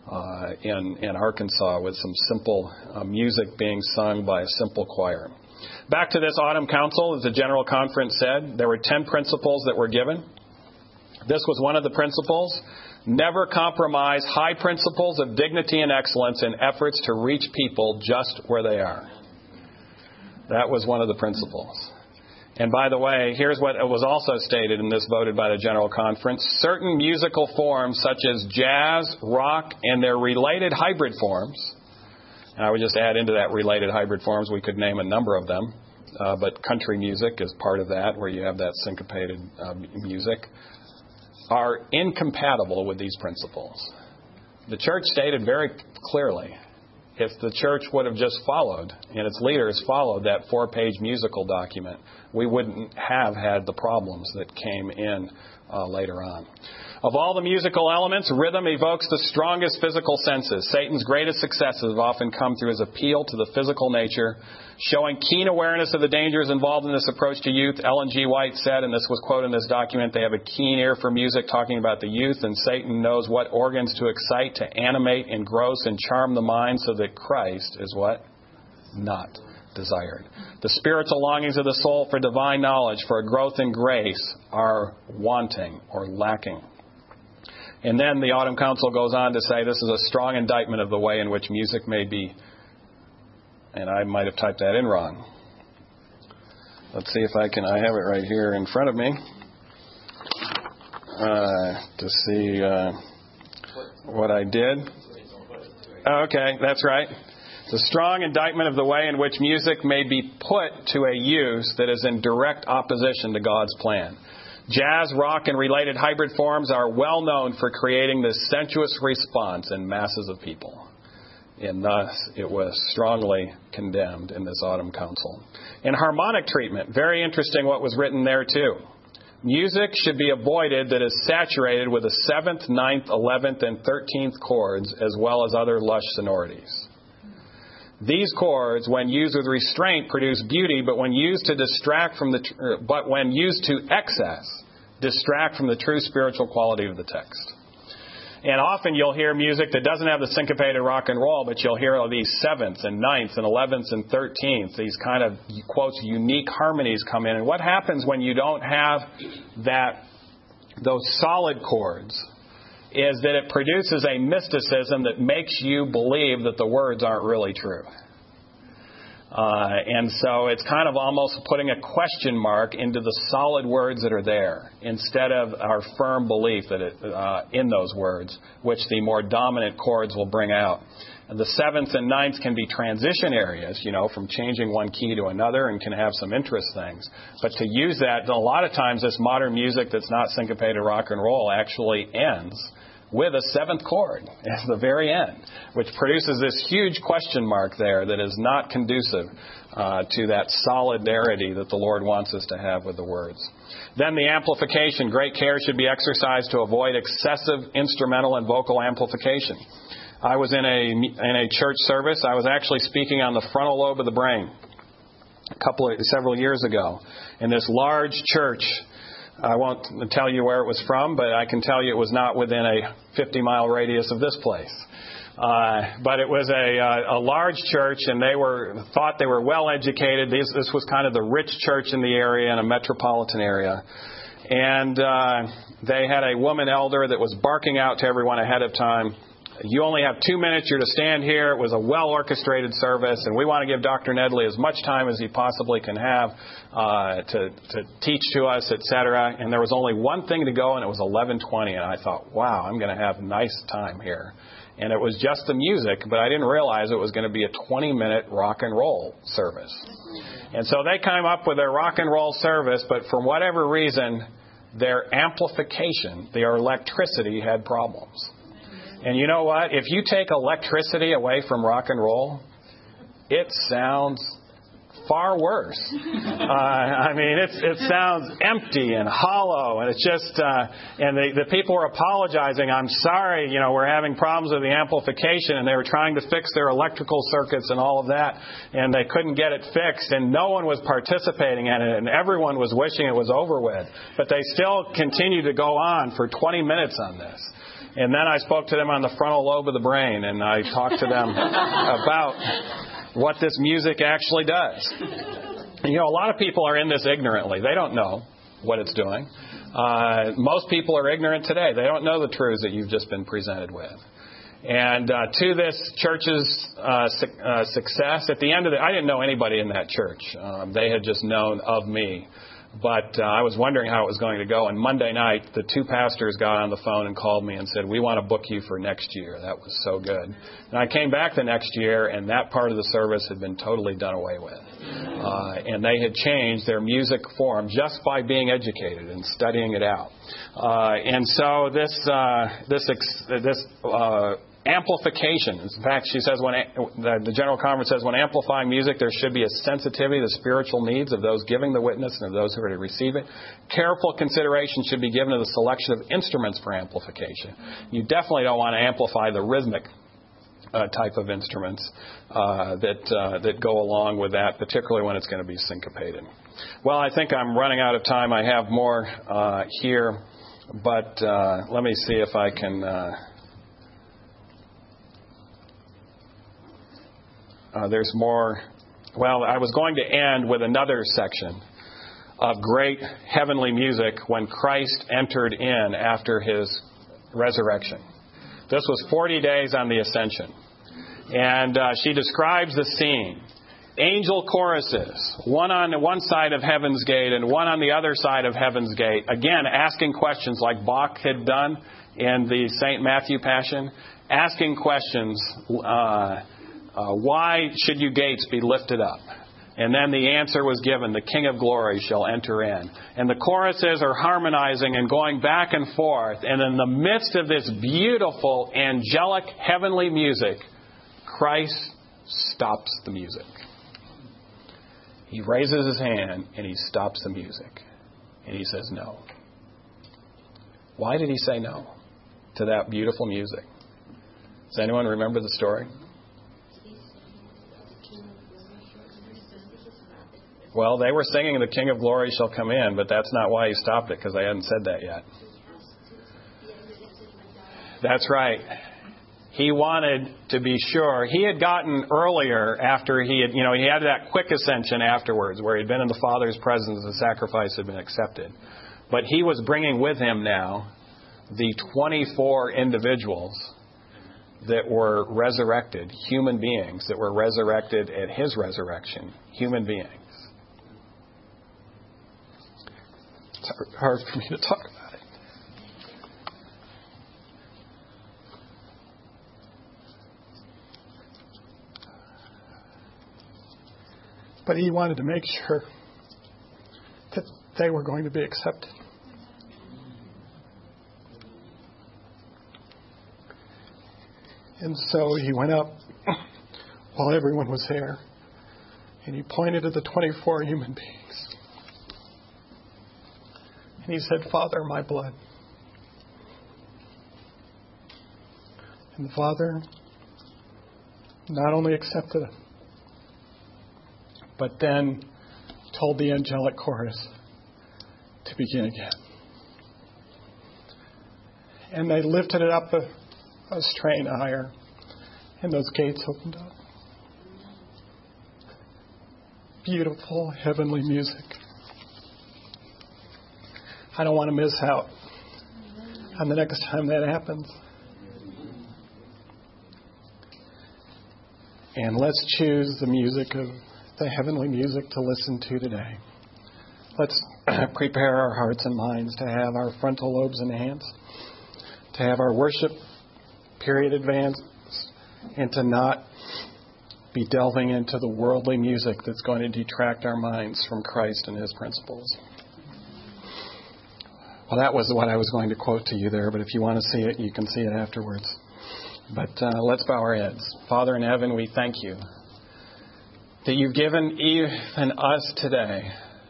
in Arkansas with some simple music being sung by a simple choir. Back to this autumn council, as the General Conference said, there were 10 principles that were given. This was one of the principles. Never compromise high principles of dignity and excellence in efforts to reach people just where they are. That was one of the principles. And by the way, here's what was also stated in this voted by the General Conference. Certain musical forms such as jazz, rock, and their related hybrid forms. And I would just add into that related hybrid forms, we could name a number of them. But country music is part of that, where you have that syncopated music, are incompatible with these principles. The church stated very clearly, if the church would have just followed, and its leaders followed that 4-page musical document, we wouldn't have had the problems that came in later on. Of all the musical elements, rhythm evokes the strongest physical senses. Satan's greatest successes have often come through his appeal to the physical nature, showing keen awareness of the dangers involved in this approach to youth. Ellen G. White said, and this was quoted in this document, they have a keen ear for music, talking about the youth, and Satan knows what organs to excite, to animate, engross, and charm the mind so that Christ is what? Not desired. The spiritual longings of the soul for divine knowledge, for a growth in grace, are wanting or lacking. And then the Autumn Council goes on to say this is a strong indictment of the way in which music may be, and I might have typed that in wrong. Let's see if I have it right here in front of me to see what I did. Okay, that's right. It's a strong indictment of the way in which music may be put to a use that is in direct opposition to God's plan. Jazz, rock, and related hybrid forms are well known for creating this sensuous response in masses of people. And thus, it was strongly condemned in this Autumn Council. In harmonic treatment, very interesting what was written there too. Music should be avoided that is saturated with the 7th, 9th, 11th, and 13th chords, as well as other lush sonorities. These chords, when used with restraint, produce beauty, but when used to excess, distract from the true spiritual quality of the text. And often you'll hear music that doesn't have the syncopated rock and roll, but you'll hear these 7ths and 9ths and 11ths and 13ths, these kind of, quotes, unique harmonies come in. And what happens when you don't have those solid chords is that it produces a mysticism that makes you believe that the words aren't really true. And so it's kind of almost putting a question mark into the solid words that are there instead of our firm belief that in those words, which the more dominant chords will bring out. And the 7th and 9th can be transition areas, from changing one key to another, and can have some interest things. But to use that, a lot of times this modern music that's not syncopated rock and roll actually ends with a 7th chord at the very end, which produces this huge question mark there that is not conducive to that solidarity that the Lord wants us to have with the words. Then the amplification. Great care should be exercised to avoid excessive instrumental and vocal amplification. I was in a church service. I was actually speaking on the frontal lobe of the brain several years ago in this large church. I won't tell you where it was from, but I can tell you it was not within a 50-mile radius of this place. But it was a large church, and they thought they were well educated. This was kind of the rich church in the area, in a metropolitan area. And they had a woman elder that was barking out to everyone ahead of time, "You only have 2 minutes. You're to stand here." It was a well-orchestrated service, and we want to give Dr. Nedley as much time as he possibly can have to teach to us, etc. And there was only one thing to go, and it was 11:20. And I thought, wow, I'm going to have a nice time here. And it was just the music, but I didn't realize it was going to be a 20-minute rock and roll service. And so they came up with their rock and roll service, but for whatever reason, their amplification, their electricity, had problems. And you know what? If you take electricity away from rock and roll, it sounds far worse. It sounds empty and hollow, and it's just. And the people were apologizing. "I'm sorry, we're having problems with the amplification," and they were trying to fix their electrical circuits and all of that, and they couldn't get it fixed, and no one was participating in it, and everyone was wishing it was over with. But they still continued to go on for 20 minutes on this. And then I spoke to them on the frontal lobe of the brain, and I talked to them about what this music actually does. A lot of people are in this ignorantly. They don't know what it's doing. Most people are ignorant today. They don't know the truths that you've just been presented with. And to this church's success, at the end of I didn't know anybody in that church. They had just known of me. But I was wondering how it was going to go. And Monday night, the 2 pastors got on the phone and called me and said, "We want to book you for next year." That was so good. And I came back the next year, and that part of the service had been totally done away with. And they had changed their music form just by being educated and studying it out. And so this amplification. In fact, she says the General Conference says when amplifying music, there should be a sensitivity to the spiritual needs of those giving the witness and of those who are to receive it. Careful consideration should be given to the selection of instruments for amplification. You definitely don't want to amplify the rhythmic type of instruments that go along with that, particularly when it's going to be syncopated. Well, I think I'm running out of time. I have more here, but let me see if I can... there's more Well, I was going to end with another section of great heavenly music when Christ entered in after his resurrection. This was 40 days on the ascension. And she describes the scene. Angel choruses, one on one side of Heaven's Gate and one on the other side of Heaven's Gate. Again, asking questions like Bach had done in the St. Matthew Passion. Asking questions, why should you gates be lifted up? And then the answer was given, the King of Glory shall enter in. And the choruses are harmonizing and going back and forth. And in the midst of this beautiful, angelic, heavenly music, Christ stops the music. He raises his hand and he stops the music. And he says no. Why did he say no to that beautiful music? Does anyone remember the story? Well, they were singing the King of Glory shall come in, but that's not why he stopped it, because they hadn't said that yet. That's right. He wanted to be sure. He had gotten earlier after he had that quick ascension afterwards where he'd been in the Father's presence, the sacrifice had been accepted. But he was bringing with him now the 24 individuals that were resurrected, human beings that were resurrected at his resurrection, human beings. It's hard for me to talk about it. But he wanted to make sure that they were going to be accepted. And so he went up while everyone was there, and he pointed at the 24 human beings. And he said, Father, my blood. And the Father not only accepted it, but then told the angelic chorus to begin again. And they lifted it up a strain higher, and those gates opened up. Beautiful heavenly music. I don't want to miss out on the next time that happens. And let's choose the music of the heavenly music to listen to today. Let's prepare our hearts and minds to have our frontal lobes enhanced, to have our worship period advanced, and to not be delving into the worldly music that's going to detract our minds from Christ and his principles. Well, that was what I was going to quote to you there, but if you want to see it, you can see it afterwards. But let's bow our heads. Father in heaven, we thank you that you've given even us today,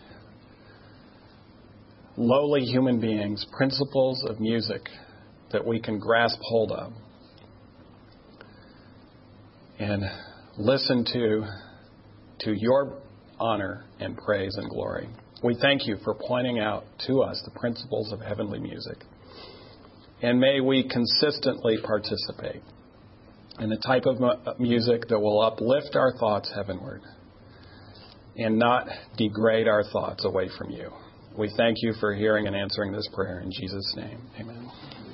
lowly human beings, principles of music that we can grasp hold of and listen to your honor and praise and glory. We thank you for pointing out to us the principles of heavenly music. And may we consistently participate in the type of music that will uplift our thoughts heavenward and not degrade our thoughts away from you. We thank you for hearing and answering this prayer in Jesus' name. Amen.